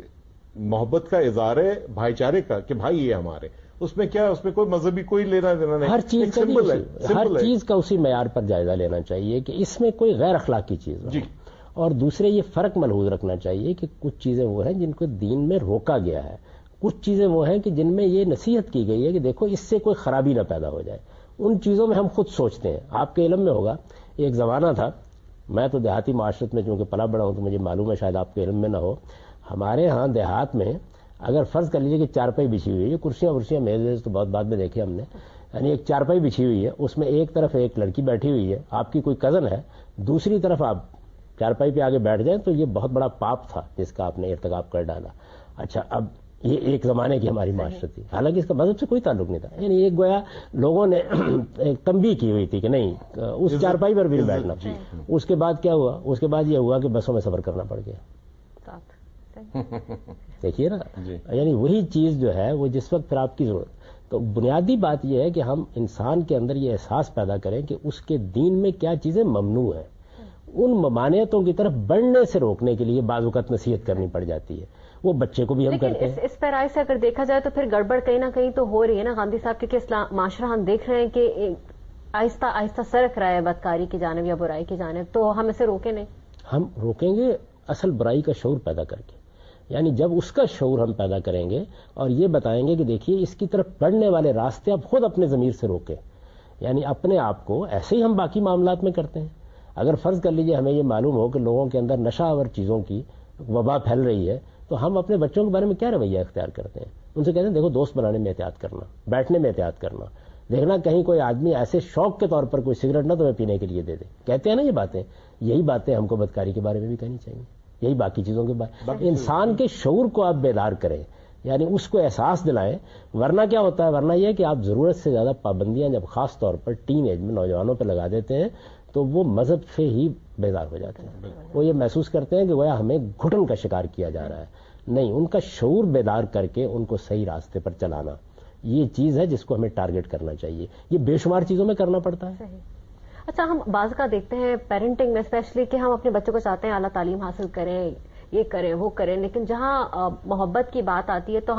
محبت کا اظہار ہے، بھائی چارے کا، کہ بھائی یہ ہمارے، اس میں کیا، اس میں کوئی مذہبی کوئی لینا دینا نہیں. ہر چیز کا اسی معیار پر جائزہ لینا چاہیے کہ اس میں کوئی غیر اخلاقی چیز ہو. اور دوسرے یہ فرق ملحوظ رکھنا چاہیے کہ کچھ چیزیں وہ ہیں جن کو دین میں روکا گیا ہے، کچھ چیزیں وہ ہیں کہ جن میں یہ نصیحت کی گئی ہے کہ دیکھو اس سے کوئی خرابی نہ پیدا ہو جائے. ان چیزوں میں ہم خود سوچتے ہیں. آپ کے علم میں ہوگا ایک زمانہ تھا، میں تو دیہاتی معاشرت میں چونکہ پلا بڑا ہوں تو مجھے معلوم ہے، شاید آپ کے علم میں نہ ہو. ہمارے ہاں دیہات میں اگر فرض کر لیجیے کہ چارپائی بچھی ہوئی ہے، کرسیاں میز تو بہت بعد میں دیکھے ہم نے، یعنی ایک چارپائی بچھی ہوئی ہے، اس میں ایک طرف ایک لڑکی بیٹھی ہوئی ہے، آپ کی کوئی کزن ہے، دوسری طرف آپ چارپائی پہ آگے بیٹھ جائیں تو یہ بہت بڑا پاپ تھا جس کا آپ نے ارتکاب کر ڈالا. اچھا، اب یہ ایک زمانے کی ہماری معاشرت تھی، حالانکہ اس کا مذہب سے کوئی تعلق نہیں تھا. یعنی ایک گویا لوگوں نے ایک تنبیہ کی ہوئی تھی کہ نہیں اس چارپائی پر بھی بیٹھنا. اس کے بعد کیا ہوا؟ اس کے بعد یہ ہوا کہ بسوں میں سفر کرنا پڑ گیا. دیکھیے نا، یعنی وہی چیز جو ہے وہ جس وقت پھر آپ کی ضرورت. تو بنیادی بات یہ ہے کہ ہم انسان کے اندر یہ احساس پیدا کریں کہ اس کے دین میں کیا چیزیں ممنوع ہیں. ان ممانعتوں کی طرف بڑھنے سے روکنے کے لیے بعض اوقات نصیحت کرنی پڑ جاتی ہے. وہ بچے کو بھی ہم کرتے ہیں. اس پیرائی سے اگر دیکھا جائے تو پھر گڑبڑ کہیں نہ کہیں تو ہو رہی ہے نا غامدی صاحب، کیونکہ معاشرہ ہم دیکھ رہے ہیں کہ آہستہ آہستہ سرک رہا ہے بدکاری کی جانب یا برائی کی جانب. تو ہم اسے روکیں نہیں؟ ہم روکیں گے اصل برائی کا شعور پیدا کر کے. یعنی جب اس کا شعور ہم پیدا کریں گے اور یہ بتائیں گے کہ دیکھیے اس کی طرف بڑھنے والے راستے آپ خود اپنے ضمیر سے روکیں. یعنی اپنے آپ کو ایسے ہی ہم باقی معاملات میں کرتے ہیں. اگر فرض کر لیجئے ہمیں یہ معلوم ہو کہ لوگوں کے اندر نشہ آور چیزوں کی وبا پھیل رہی ہے تو ہم اپنے بچوں کے بارے میں کیا رویہ اختیار کرتے ہیں؟ ان سے کہتے ہیں دیکھو دوست بنانے میں احتیاط کرنا، بیٹھنے میں احتیاط کرنا، دیکھنا کہیں کوئی آدمی ایسے شوق کے طور پر کوئی سگریٹ نہ تمہیں پینے کے لیے دے دے. کہتے ہیں نا یہ باتیں. یہی باتیں ہم کو بدکاری کے بارے میں بھی کہنی چاہیے، یہی باقی چیزوں کے بارے. انسان کے شعور کو آپ بیدار کریں، یعنی اس کو احساس دلائیں. ورنہ کیا ہوتا ہے؟ ورنہ یہ کہ آپ ضرورت سے زیادہ پابندیاں جب خاص طور پر ٹین ایج میں نوجوانوں پہ لگا دیتے ہیں تو وہ مذہب سے ہی بیدار ہو جاتے ہیں. وہ یہ محسوس کرتے ہیں کہ گویا ہمیں گھٹن کا شکار کیا جا رہا ہے. نہیں، ان کا شعور بیدار کر کے ان کو صحیح راستے پر چلانا یہ چیز ہے جس کو ہمیں ٹارگٹ کرنا چاہیے. یہ بے شمار چیزوں میں کرنا پڑتا ہے. اچھا، ہم بعض کا دیکھتے ہیں پیرنٹنگ میں اسپیشلی کہ ہم اپنے بچوں کو چاہتے ہیں اعلیٰ تعلیم حاصل کریں، یہ کریں وہ کریں، لیکن جہاں محبت کی بات آتی ہے تو ہم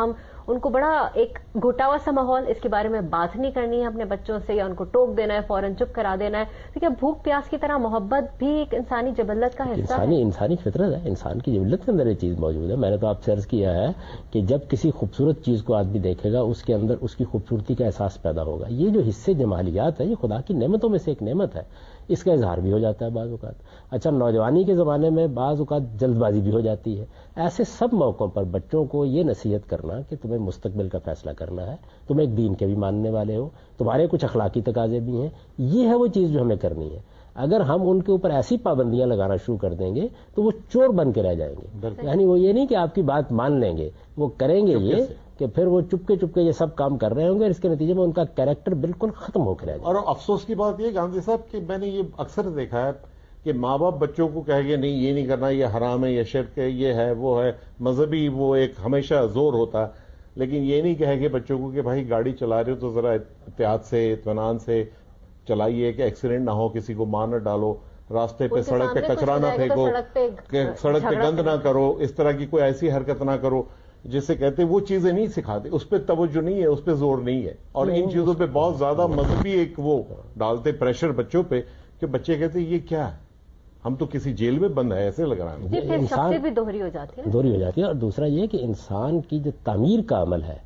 ان کو بڑا ایک گھٹاوا سا ماحول، اس کے بارے میں بات نہیں کرنی ہے اپنے بچوں سے، یا ان کو ٹوک دینا ہے، فوراً چپ کرا دینا ہے. تو کیا بھوک پیاس کی طرح محبت بھی ایک انسانی جبلت کا حصہ ہے؟ انسانی فطرت ہے، انسان کی جبلت کے اندر یہ چیز موجود ہے. میں نے تو آپ سے عرض کیا ہے کہ جب کسی خوبصورت چیز کو آدمی دیکھے گا اس کے اندر اس کی خوبصورتی کا احساس پیدا ہوگا. یہ جو حصے جمالیات ہے یہ خدا کی نعمتوں میں سے ایک نعمت ہے، اس کا اظہار بھی ہو جاتا ہے بعض اوقات. اچھا، نوجوانی کے زمانے میں بعض اوقات جلد بازی بھی ہو جاتی ہے. ایسے سب موقعوں پر بچوں کو یہ نصیحت کرنا کہ تمہیں مستقبل کا فیصلہ کرنا ہے، تم ایک دین کے بھی ماننے والے ہو، تمہارے کچھ اخلاقی تقاضے بھی ہیں، یہ ہے وہ چیز جو ہمیں کرنی ہے. اگر ہم ان کے اوپر ایسی پابندیاں لگانا شروع کر دیں گے تو وہ چور بن کے رہ جائیں گے. یعنی وہ یہ نہیں کہ آپ کی بات مان لیں گے، وہ کریں گے یہ کہ پھر وہ چپکے چپکے یہ سب کام کر رہے ہوں گے، اور اس کے نتیجے میں ان کا کیریکٹر بالکل ختم ہو کے رہ جائے. اور افسوس کی بات یہ گاندھی صاحب کہ میں نے یہ اکثر دیکھا ہے کہ ماں باپ بچوں کو کہے گے نہیں یہ نہیں کرنا، یہ حرام ہے، یہ شرک ہے، یہ ہے وہ ہے، مذہبی وہ ایک ہمیشہ زور ہوتا ہے. لیکن یہ نہیں کہے گے بچوں کو کہ بھائی گاڑی چلا رہے ہو تو ذرا احتیاط سے اطمینان سے چلائیے کہ ایکسیڈنٹ نہ ہو، کسی کو مار نہ ڈالو، راستے پہ سڑک پہ کچرا نہ پھینکو، سڑک پہ گند نہ کرو، اس طرح کی کوئی ایسی حرکت نہ کرو جسے کہتے وہ چیزیں نہیں سکھاتے. اس پہ توجہ نہیں ہے، اس پہ زور نہیں ہے، اور ان چیزوں پہ بہت زیادہ مذہبی ایک وہ ڈالتے پریشر بچوں پہ کہ بچے کہتے یہ کیا ہے، ہم تو کسی جیل میں بند ہے، ایسے لگ رہا ہے. انسان بھی دوہری ہو جاتی ہے. اور دوسرا یہ کہ انسان کی جو تعمیر کا عمل ہے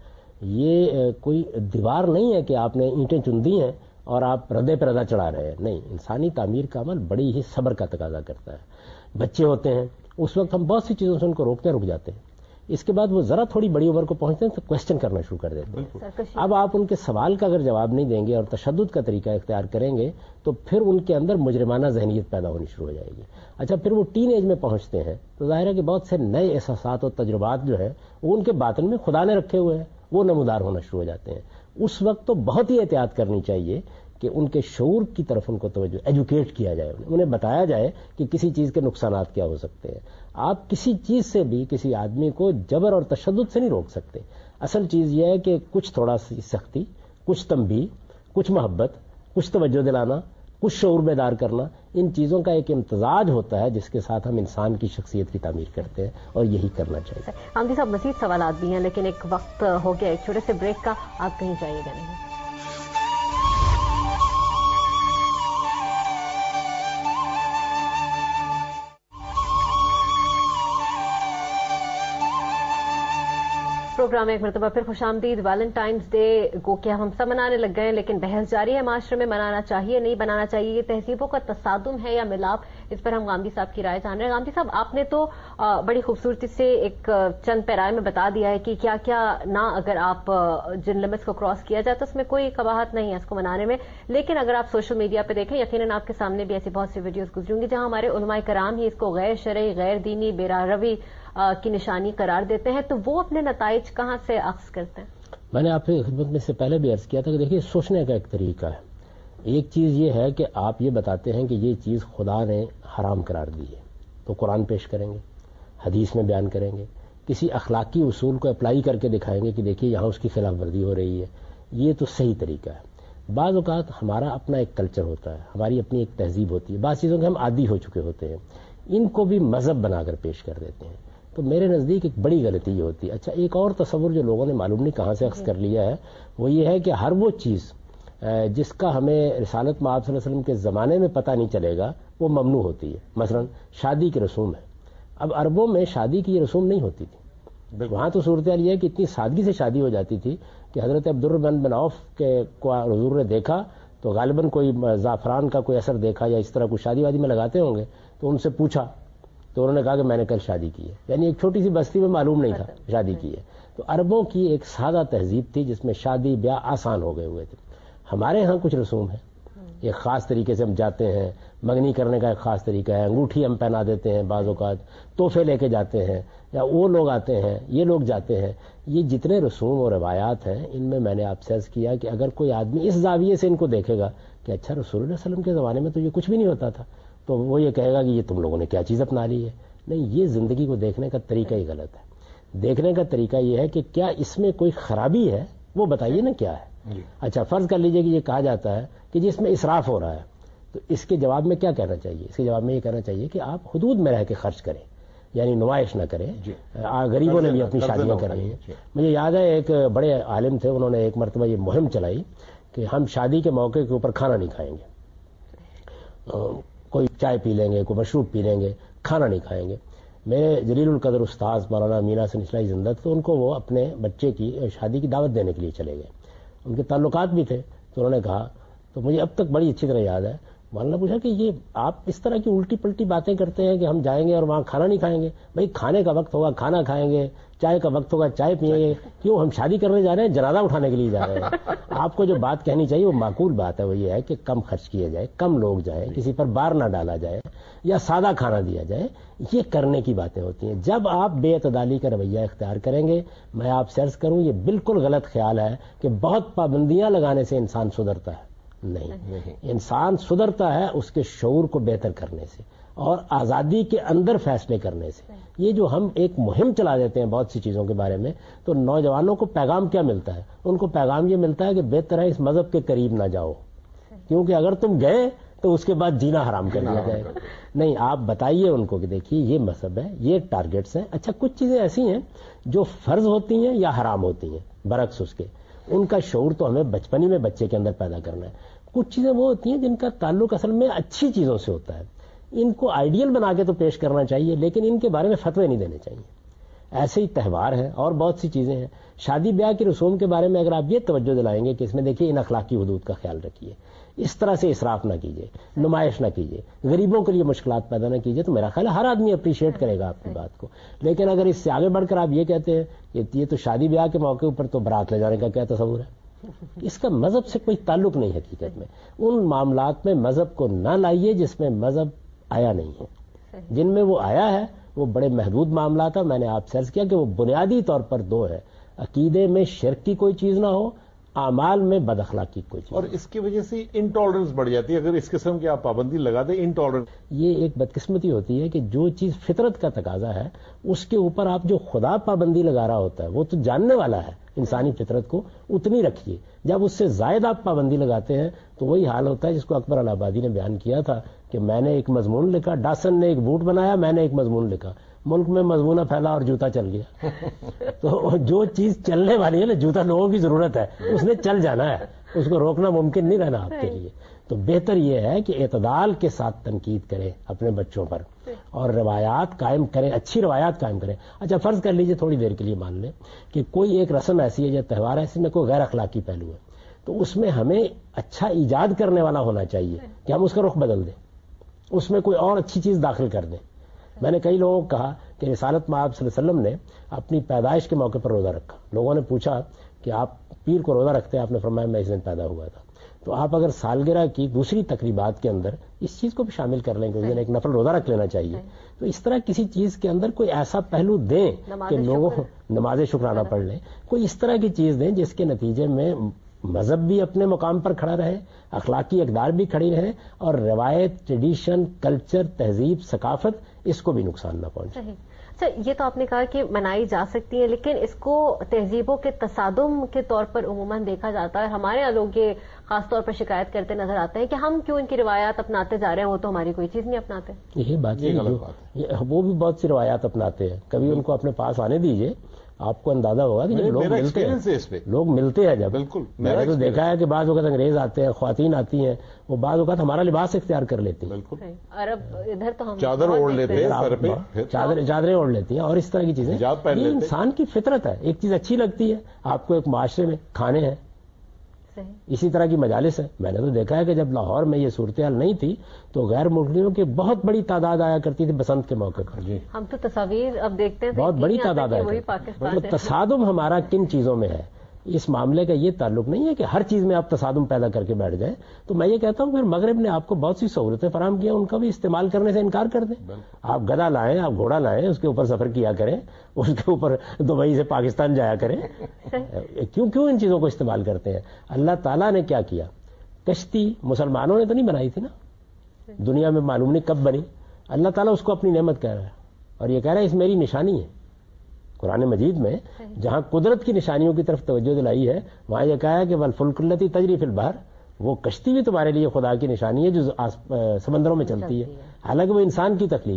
یہ کوئی دیوار نہیں ہے کہ آپ نے اینٹیں چن دی ہیں اور آپ ردے پہ ردا چڑھا رہے ہیں. نہیں، انسانی تعمیر کا عمل بڑی ہی صبر کا تقاضا کرتا ہے. بچے ہوتے ہیں اس وقت ہم بہت سی چیزوں سے ان کو روکتے رک جاتے ہیں، اس کے بعد وہ ذرا تھوڑی بڑی عمر کو پہنچتے ہیں تو کوشچن کرنا شروع کر دیتے ہیں. اب آپ ان کے سوال کا اگر جواب نہیں دیں گے اور تشدد کا طریقہ اختیار کریں گے تو پھر ان کے اندر مجرمانہ ذہنیت پیدا ہونی شروع ہو جائے گی. اچھا، پھر وہ ٹین ایج میں پہنچتے ہیں تو ظاہر ہے کہ بہت سے نئے احساسات اور تجربات جو ہیں وہ ان کے باطن میں خدا نے رکھے ہوئے ہیں، وہ نمودار ہونا شروع ہو جاتے ہیں. اس وقت تو بہت ہی احتیاط کرنی چاہیے کہ ان کے شعور کی طرف ان کو توجہ، ایجوکیٹ کیا جائے، انہیں بتایا جائے کہ کسی چیز کے نقصانات کیا ہو سکتے ہیں. آپ کسی چیز سے بھی کسی آدمی کو جبر اور تشدد سے نہیں روک سکتے. اصل چیز یہ ہے کہ کچھ تھوڑا سی سختی، کچھ تنبیہ، کچھ محبت، کچھ توجہ دلانا، کچھ شعور بیدار کرنا، ان چیزوں کا ایک امتزاج ہوتا ہے جس کے ساتھ ہم انسان کی شخصیت کی تعمیر کرتے ہیں، اور یہی کرنا چاہیے. حامدی صاحب، مزید سوالات بھی ہیں لیکن ایک وقت ہو گیا ایک چھوٹے سے بریک کا، آپ کہیں جائیے گا نہیں. پروگرام ایک مرتبہ پھر خوش آمدید. ویلنٹائنز ڈے کو کیا ہم سب منانے لگ گئے ہیں، لیکن بحث جاری ہے معاشرے میں، منانا چاہیے نہیں بنانا چاہیے، یہ تہذیبوں کا تصادم ہے یا ملاپ، اس پر ہم غامدی صاحب کی رائے جان رہے ہیں. غامدی صاحب، آپ نے تو بڑی خوبصورتی سے ایک چند پیرائے میں بتا دیا ہے کہ کیا کیا نہ اگر آپ جن لمٹس کو کراس کیا جائے تو اس میں کوئی قباحت نہیں ہے اس کو منانے میں. لیکن اگر آپ سوشل میڈیا پہ دیکھیں، یقیناً آپ کے سامنے بھی ایسی بہت سی ویڈیوز گزریں گی جہاں ہمارے علماء کرام ہی اس کو غیر شرعی، غیر دینی، بے راہ روی کی نشانی قرار دیتے ہیں. تو وہ اپنے نتائج کہاں سے اخذ کرتے ہیں؟ میں نے آپ کی خدمت میں سے پہلے بھی عرض کیا تھا کہ دیکھیے، سوچنے کا ایک طریقہ ہے. ایک چیز یہ ہے کہ آپ یہ بتاتے ہیں کہ یہ چیز خدا نے حرام قرار دی ہے تو قرآن پیش کریں گے، حدیث میں بیان کریں گے، کسی اخلاقی اصول کو اپلائی کر کے دکھائیں گے کہ دیکھیے یہاں اس کی خلاف ورزی ہو رہی ہے. یہ تو صحیح طریقہ ہے. بعض اوقات ہمارا اپنا ایک کلچر ہوتا ہے، ہماری اپنی ایک تہذیب ہوتی ہے، بعض چیزوں کے ہم عادی ہو چکے ہوتے ہیں، ان کو بھی مذہب بنا کر پیش کر دیتے ہیں. تو میرے نزدیک ایک بڑی غلطی یہ ہوتی ہے. اچھا، ایک اور تصور جو لوگوں نے معلوم نہیں کہاں سے اخذ کر لیا ہے وہ یہ ہے کہ ہر وہ چیز جس کا ہمیں رسالت مآب صلی اللہ علیہ وسلم کے زمانے میں پتہ نہیں چلے گا وہ ممنوع ہوتی ہے. مثلا شادی کی رسوم ہے، اب عربوں میں شادی کی یہ رسوم نہیں ہوتی تھی. وہاں تو صورتحال یہ ہے کہ اتنی سادگی سے شادی ہو جاتی تھی کہ حضرت عبدالرحمن بن عوف کے کو حضور نے دیکھا تو غالباً کوئی زعفران کا کوئی اثر دیکھا یا اس طرح کوئی شادی وادی میں لگاتے ہوں گے تو ان سے پوچھا تو انہوں نے کہا کہ میں نے کل شادی کی ہے. یعنی ایک چھوٹی سی بستی میں معلوم نہیں تھا شادی کی ہے. تو عربوں کی ایک سادہ تہذیب تھی جس میں شادی بیاہ آسان ہو گئے ہوئے تھے. ہمارے ہاں کچھ رسوم ہیں، ایک خاص طریقے سے ہم جاتے ہیں، منگنی کرنے کا ایک خاص طریقہ ہے، انگوٹھی ہم پہنا دیتے ہیں، بعض اوقات تحفے لے کے جاتے ہیں، یا وہ لوگ آتے ہیں، یہ لوگ جاتے ہیں. یہ جتنے رسوم اور روایات ہیں ان میں میں نے آپ سے عرض کیا کہ اگر کوئی آدمی اس زاویے سے ان کو دیکھے گا کہ اچھا رسول اللہ علیہ وسلم کے زمانے میں تو یہ کچھ بھی نہیں ہوتا تھا، تو وہ یہ کہے گا کہ یہ تم لوگوں نے کیا چیز اپنا لی ہے. نہیں، یہ زندگی کو دیکھنے کا طریقہ ہی غلط ہے. دیکھنے کا طریقہ یہ ہے کہ کیا اس میں کوئی خرابی ہے، وہ بتائیے نا کیا ہے. اچھا، فرض کر لیجئے کہ یہ کہا جاتا ہے کہ جس میں اسراف ہو رہا ہے تو اس کے جواب میں کیا کہنا چاہیے؟ اس کے جواب میں یہ کہنا چاہیے کہ آپ حدود میں رہ کے خرچ کریں. یعنی نمائش نہ کریں. غریبوں نے بھی اپنی شادیاں کرائی ہیں. مجھے یاد ہے ایک بڑے عالم تھے, انہوں نے ایک مرتبہ یہ مہم چلائی کہ ہم شادی کے موقع کے اوپر کھانا نہیں کھائیں گے, کوئی چائے پی لیں گے, کوئی مشروب پی لیں گے, کھانا نہیں کھائیں گے. میرے جلیل القدر استاذ مولانا مینا حسن اصلاحی زندہ تھے, تو ان کو وہ اپنے بچے کی شادی کی دعوت دینے کے لیے چلے گئے. ان کے تعلقات بھی تھے, تو انہوں نے کہا, تو مجھے اب تک بڑی اچھی طرح یاد ہے, مولانا پوچھا کہ یہ آپ اس طرح کی الٹی پلٹی باتیں کرتے ہیں کہ ہم جائیں گے اور وہاں کھانا نہیں کھائیں گے. بھائی کھانے کا وقت ہوگا کھانا کھائیں گے, چائے کا وقت ہوگا چائے پیئیں گے. کیوں ہم شادی کرنے جا رہے ہیں, جنازہ اٹھانے کے لیے جا رہے ہیں. آپ کو جو بات کہنی چاہیے وہ معقول بات ہے, وہ یہ ہے کہ کم خرچ کیا جائے, کم لوگ جائیں, کسی پر بار نہ ڈالا جائے, یا سادہ کھانا دیا جائے. یہ کرنے کی باتیں ہوتی ہیں. جب آپ بے اعتدالی کا رویہ اختیار کریں گے, میں آپ سے عرض کروں یہ بالکل غلط خیال ہے کہ بہت پابندیاں لگانے سے انسان سدھرتا ہے. نہیں, انسان سدھرتا ہے اس کے شعور کو بہتر کرنے سے اور آزادی کے اندر فیصلے کرنے سے. یہ جو ہم ایک مہم چلا دیتے ہیں بہت سی چیزوں کے بارے میں, تو نوجوانوں کو پیغام کیا ملتا ہے؟ ان کو پیغام یہ ملتا ہے کہ بہتر ہے اس مذہب کے قریب نہ جاؤ, کیونکہ اگر تم گئے تو اس کے بعد جینا حرام کر دیا جائے گا. نہیں, آپ بتائیے ان کو کہ دیکھیے یہ مذہب ہے, یہ ٹارگٹس ہیں. اچھا کچھ چیزیں ایسی ہیں جو فرض ہوتی ہیں یا حرام ہوتی ہیں, برعکس اس کے, ان کا شعور تو ہمیں بچپنی میں بچے کے اندر پیدا کرنا ہے. کچھ چیزیں وہ ہوتی ہیں جن کا تعلق اصل میں اچھی چیزوں سے ہوتا ہے, ان کو آئیڈیل بنا کے تو پیش کرنا چاہیے, لیکن ان کے بارے میں فتوے نہیں دینے چاہیے. ایسے ہی تہوار ہیں اور بہت سی چیزیں ہیں. شادی بیاہ کی رسوم کے بارے میں اگر آپ یہ توجہ دلائیں گے کہ اس میں دیکھیے ان اخلاقی حدود کا خیال رکھیے, اس طرح سے اسراف نہ کیجیے, نمائش نہ کیجیے, غریبوں کے لیے مشکلات پیدا نہ کیجیے, تو میرا خیال ہے ہر آدمی اپریشیٹ کرے گا آپ کی بات کو. لیکن اگر اس سے آگے بڑھ کر آپ یہ کہتے ہیں کہ یہ تو شادی بیاہ کے موقع پر تو بارات لے جانے کا کیا تصور ہے, اس کا مذہب سے کوئی تعلق نہیں. حقیقت میں ان معاملات میں مذہب کو نہ لائیے جس میں مذہب آیا نہیں ہے. جن میں وہ آیا ہے وہ بڑے محدود معاملات ہیں. میں نے آپ سے عرض کیا کہ وہ بنیادی طور پر دو ہے, عقیدے میں شرک کی کوئی چیز نہ ہو, اعمال میں بد اخلاقی کوئی چیز. اور اس کی وجہ سے انٹالرنس بڑھ جاتی ہے اگر اس قسم کی آپ پابندی لگا دیں. انٹالرنس یہ ایک بدقسمتی ہوتی ہے کہ جو چیز فطرت کا تقاضا ہے اس کے اوپر آپ جو خدا پابندی لگا رہا ہوتا ہے, وہ تو جاننے والا ہے انسانی فطرت کو, اتنی رکھیے. جب اس سے زائد آپ پابندی لگاتے ہیں تو وہی حال ہوتا ہے جس کو اکبر الہآبادی نے بیان کیا تھا کہ میں نے ایک مضمون لکھا, ڈاسن نے ایک بوٹ بنایا, میں نے ایک مضمون لکھا, ملک میں مضمونہ پھیلا اور جوتا چل گیا. تو جو چیز چلنے والی ہے نا, جوتا لوگوں کی ضرورت ہے, اس نے چل جانا ہے, اس کو روکنا ممکن نہیں رہنا آپ کے لیے. تو بہتر یہ ہے کہ اعتدال کے ساتھ تنقید کریں اپنے بچوں پر اور روایات قائم کریں, اچھی روایات قائم کریں. اچھا فرض کر لیجئے تھوڑی دیر کے لیے مان لیں کہ کوئی ایک رسم ایسی ہے یا تہوار ایسی میں کوئی غیر اخلاقی پہلو ہے, تو اس میں ہمیں اچھا ایجاد کرنے والا ہونا چاہیے کہ ہم اس کا رخ بدل دیں, اس میں کوئی اور اچھی چیز داخل کر دیں. میں نے کئی لوگوں کو کہا کہ رسالت مآب صلی اللہ علیہ وسلم نے اپنی پیدائش کے موقع پر روزہ رکھا. لوگوں نے پوچھا کہ آپ پیر کو روزہ رکھتے ہیں, آپ نے فرمایا میں اس دن پیدا ہوا تھا. تو آپ اگر سالگرہ کی دوسری تقریبات کے اندر اس چیز کو بھی شامل کر لیں کہ اس دن ایک نفل روزہ رکھ لینا چاہیے, تو اس طرح کسی چیز کے اندر کوئی ایسا پہلو دیں کہ لوگوں نماز شکرانہ پڑھ لیں, کوئی اس طرح کی چیز دیں جس کے نتیجے میں مذہب بھی اپنے مقام پر کھڑا رہے, اخلاقی اقدار بھی کھڑی رہے, اور روایت, ٹریڈیشن, کلچر, تہذیب, ثقافت اس کو بھی نقصان نہ پہنچے. اچھا یہ تو آپ نے کہا کہ منائی جا سکتی ہے, لیکن اس کو تہذیبوں کے تصادم کے طور پر عموماً دیکھا جاتا ہے. ہمارے یہاں لوگ یہ خاص طور پر شکایت کرتے نظر آتے ہیں کہ ہم کیوں ان کی روایات اپناتے جا رہے ہیں, وہ تو ہماری کوئی چیز نہیں اپناتے. یہ بات وہ بھی بہت سی روایات اپناتے ہیں, کبھی ان کو اپنے پاس آنے دیجئے, آپ کو اندازہ ہوگا کہ جب لوگ ملتے ہیں جب, بالکل میں نے تو دیکھا ہے کہ بعض اوقات انگریز آتے ہیں, خواتین آتی ہیں, وہ بعض اوقات ہمارا لباس اختیار کر لیتی ہیں. بالکل عرب ادھر تو ہم چادر اوڑھ لیتے ہیں, چادریں اوڑھ لیتی ہیں اور اس طرح کی چیزیں. یہ انسان کی فطرت ہے, ایک چیز اچھی لگتی ہے آپ کو, ایک معاشرے میں کھانے ہیں, اسی طرح کی مجالس ہے. میں نے تو دیکھا ہے کہ جب لاہور میں یہ صورتحال نہیں تھی تو غیر ملکیوں کی بہت بڑی تعداد آیا کرتی تھی بسنت کے موقع پر. ہم تو تصاویر اب دیکھتے ہیں بہت بڑی تعداد آیا کرتی. تو تصادم ہمارا کن چیزوں میں ہے, اس معاملے کا یہ تعلق نہیں ہے کہ ہر چیز میں آپ تصادم پیدا کر کے بیٹھ جائیں. تو میں یہ کہتا ہوں پھر مغرب نے آپ کو بہت سی سہولتیں فراہم کی, ان کا بھی استعمال کرنے سے انکار کر دیں. آپ گدھا لائیں, آپ گھوڑا لائیں, اس کے اوپر سفر کیا کریں, اس کے اوپر دبئی سے پاکستان جایا کریں. کیوں ان چیزوں کو استعمال کرتے ہیں؟ اللہ تعالیٰ نے کیا کیا, کشتی مسلمانوں نے تو نہیں بنائی تھی نا, دنیا میں معلوم نہیں کب بنی. اللہ تعالیٰ اس کو اپنی نعمت کہہ رہا ہے اور یہ کہہ رہا ہے اس میری نشانی ہے. قرآن مجید میں جہاں قدرت کی نشانیوں کی طرف توجہ دلائی ہے وہاں یہ کہا ہے کہ والفلک التی تجری فی البحر, وہ کشتی بھی تمہارے لیے خدا کی نشانی ہے جو سمندروں میں چلتی ہے. حالانکہ وہ انسان کی تخلیق ہے,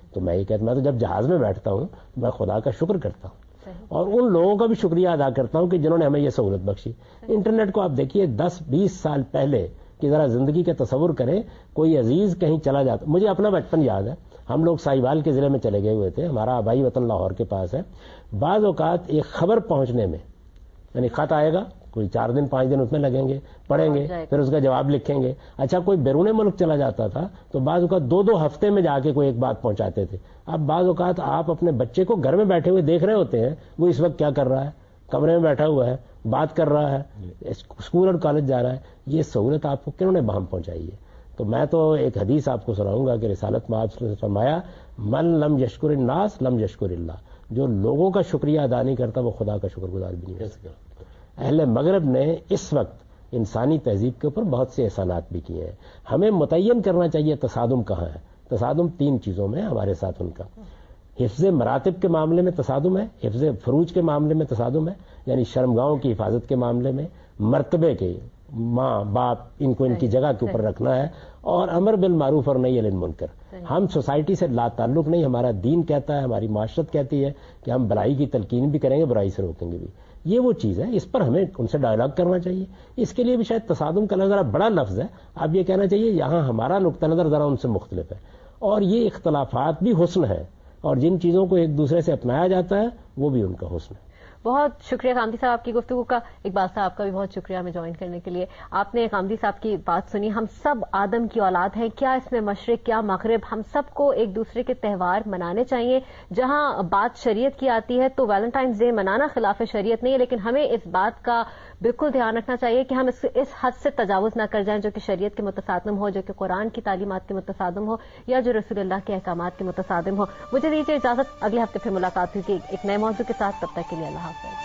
تو میں یہ کہتا ہوں، میں تو جب جہاز میں بیٹھتا ہوں میں خدا کا شکر کرتا ہوں اور ان لوگوں کا بھی شکریہ ادا کرتا ہوں کہ جنہوں نے ہمیں یہ سہولت بخشی. انٹرنیٹ کو آپ دیکھیے 10-20 سال پہلے کہ ذرا زندگی کا تصور کریں، کوئی عزیز کہیں چلا جاتا، مجھے اپنا بچپن یاد ہے، ہم لوگ ساہیوال کے ضلع میں چلے گئے ہوئے تھے، ہمارا آبائی وطن لاہور کے پاس ہے. بعض اوقات ایک خبر پہنچنے میں، یعنی خط آئے گا، کوئی 4 دن 5 دن اس میں لگیں گے، پڑھیں گے، پھر اس کا جواب لکھیں گے. اچھا کوئی بیرون ملک چلا جاتا تھا تو بعض اوقات 2 ہفتے میں جا کے کوئی ایک بات پہنچاتے تھے. اب بعض اوقات آپ اپنے بچے کو گھر میں بیٹھے ہوئے دیکھ رہے ہوتے ہیں، وہ اس وقت کیا کر رہا ہے، کمرے میں بیٹھا ہوا ہے، بات کر رہا ہے، اسکول اور کالج جا رہا ہے. یہ سہولت آپ کو کنہوں نے بہم پہنچائی ہے؟ تو میں تو ایک حدیث آپ کو سناؤں گا کہ رسالت میں آپ نے فرمایا من لم یشکر الناس لم یشکر اللہ، جو لوگوں کا شکریہ ادا نہیں کرتا وہ خدا کا شکر گزار بھی نہیں ہو سکتا. اہل مغرب نے اس وقت انسانی تہذیب کے اوپر بہت سے احسانات بھی کیے ہیں. ہمیں متعین کرنا چاہیے تصادم کہاں ہے. تصادم 3 چیزوں میں ہمارے ساتھ ان کا. حفظ مراتب کے معاملے میں تصادم ہے، حفظ فروج کے معاملے میں تصادم ہے، یعنی شرمگاہوں کی حفاظت کے معاملے میں، مرتبے کے، ماں باپ ان کو ان کی جگہ کے اوپر رکھنا ہے، اور امر بالمعروف اور نہی عن المنکر. ہم سوسائٹی سے لا تعلق نہیں، ہمارا دین کہتا ہے، ہماری معاشرت کہتی ہے کہ ہم بھلائی کی تلقین بھی کریں گے، برائی سے روکیں گے بھی. یہ وہ چیز ہے، اس پر ہمیں ان سے ڈائلاگ کرنا چاہیے. اس کے لیے بھی شاید تصادم کا ذرا بڑا لفظ ہے، اب یہ کہنا چاہیے یہاں ہمارا نقطہ نظر ذرا ان سے مختلف ہے، اور یہ اختلافات بھی حسن ہے، اور جن چیزوں کو ایک دوسرے سے اپنایا جاتا ہے وہ بھی ان کا حسن ہے. بہت شکریہ غامدی صاحب آپ کی گفتگو کا. اقبال صاحب آپ کا بھی بہت شکریہ ہمیں جوائن کرنے کے لیے. آپ نے غامدی صاحب کی بات سنی. ہم سب آدم کی اولاد ہیں، کیا اس میں مشرق کیا مغرب، ہم سب کو ایک دوسرے کے تہوار منانے چاہیے. جہاں بات شریعت کی آتی ہے تو ویلنٹائنز ڈے منانا خلاف شریعت نہیں ہے، لیکن ہمیں اس بات کا بالکل دھیان رکھنا چاہیے کہ ہم اس حد سے تجاوز نہ کر جائیں جو کہ شریعت کے متصادم ہو، جو کہ قرآن کی تعلیمات کے متصادم ہو، یا جو رسول اللہ کے احکامات کے متصادم ہو. مجھے دیجیے اجازت، اگلے ہفتے پھر ملاقات ہوگی ایک نئے موضوع کے ساتھ. تب تک کے لیے اللہ حافظ.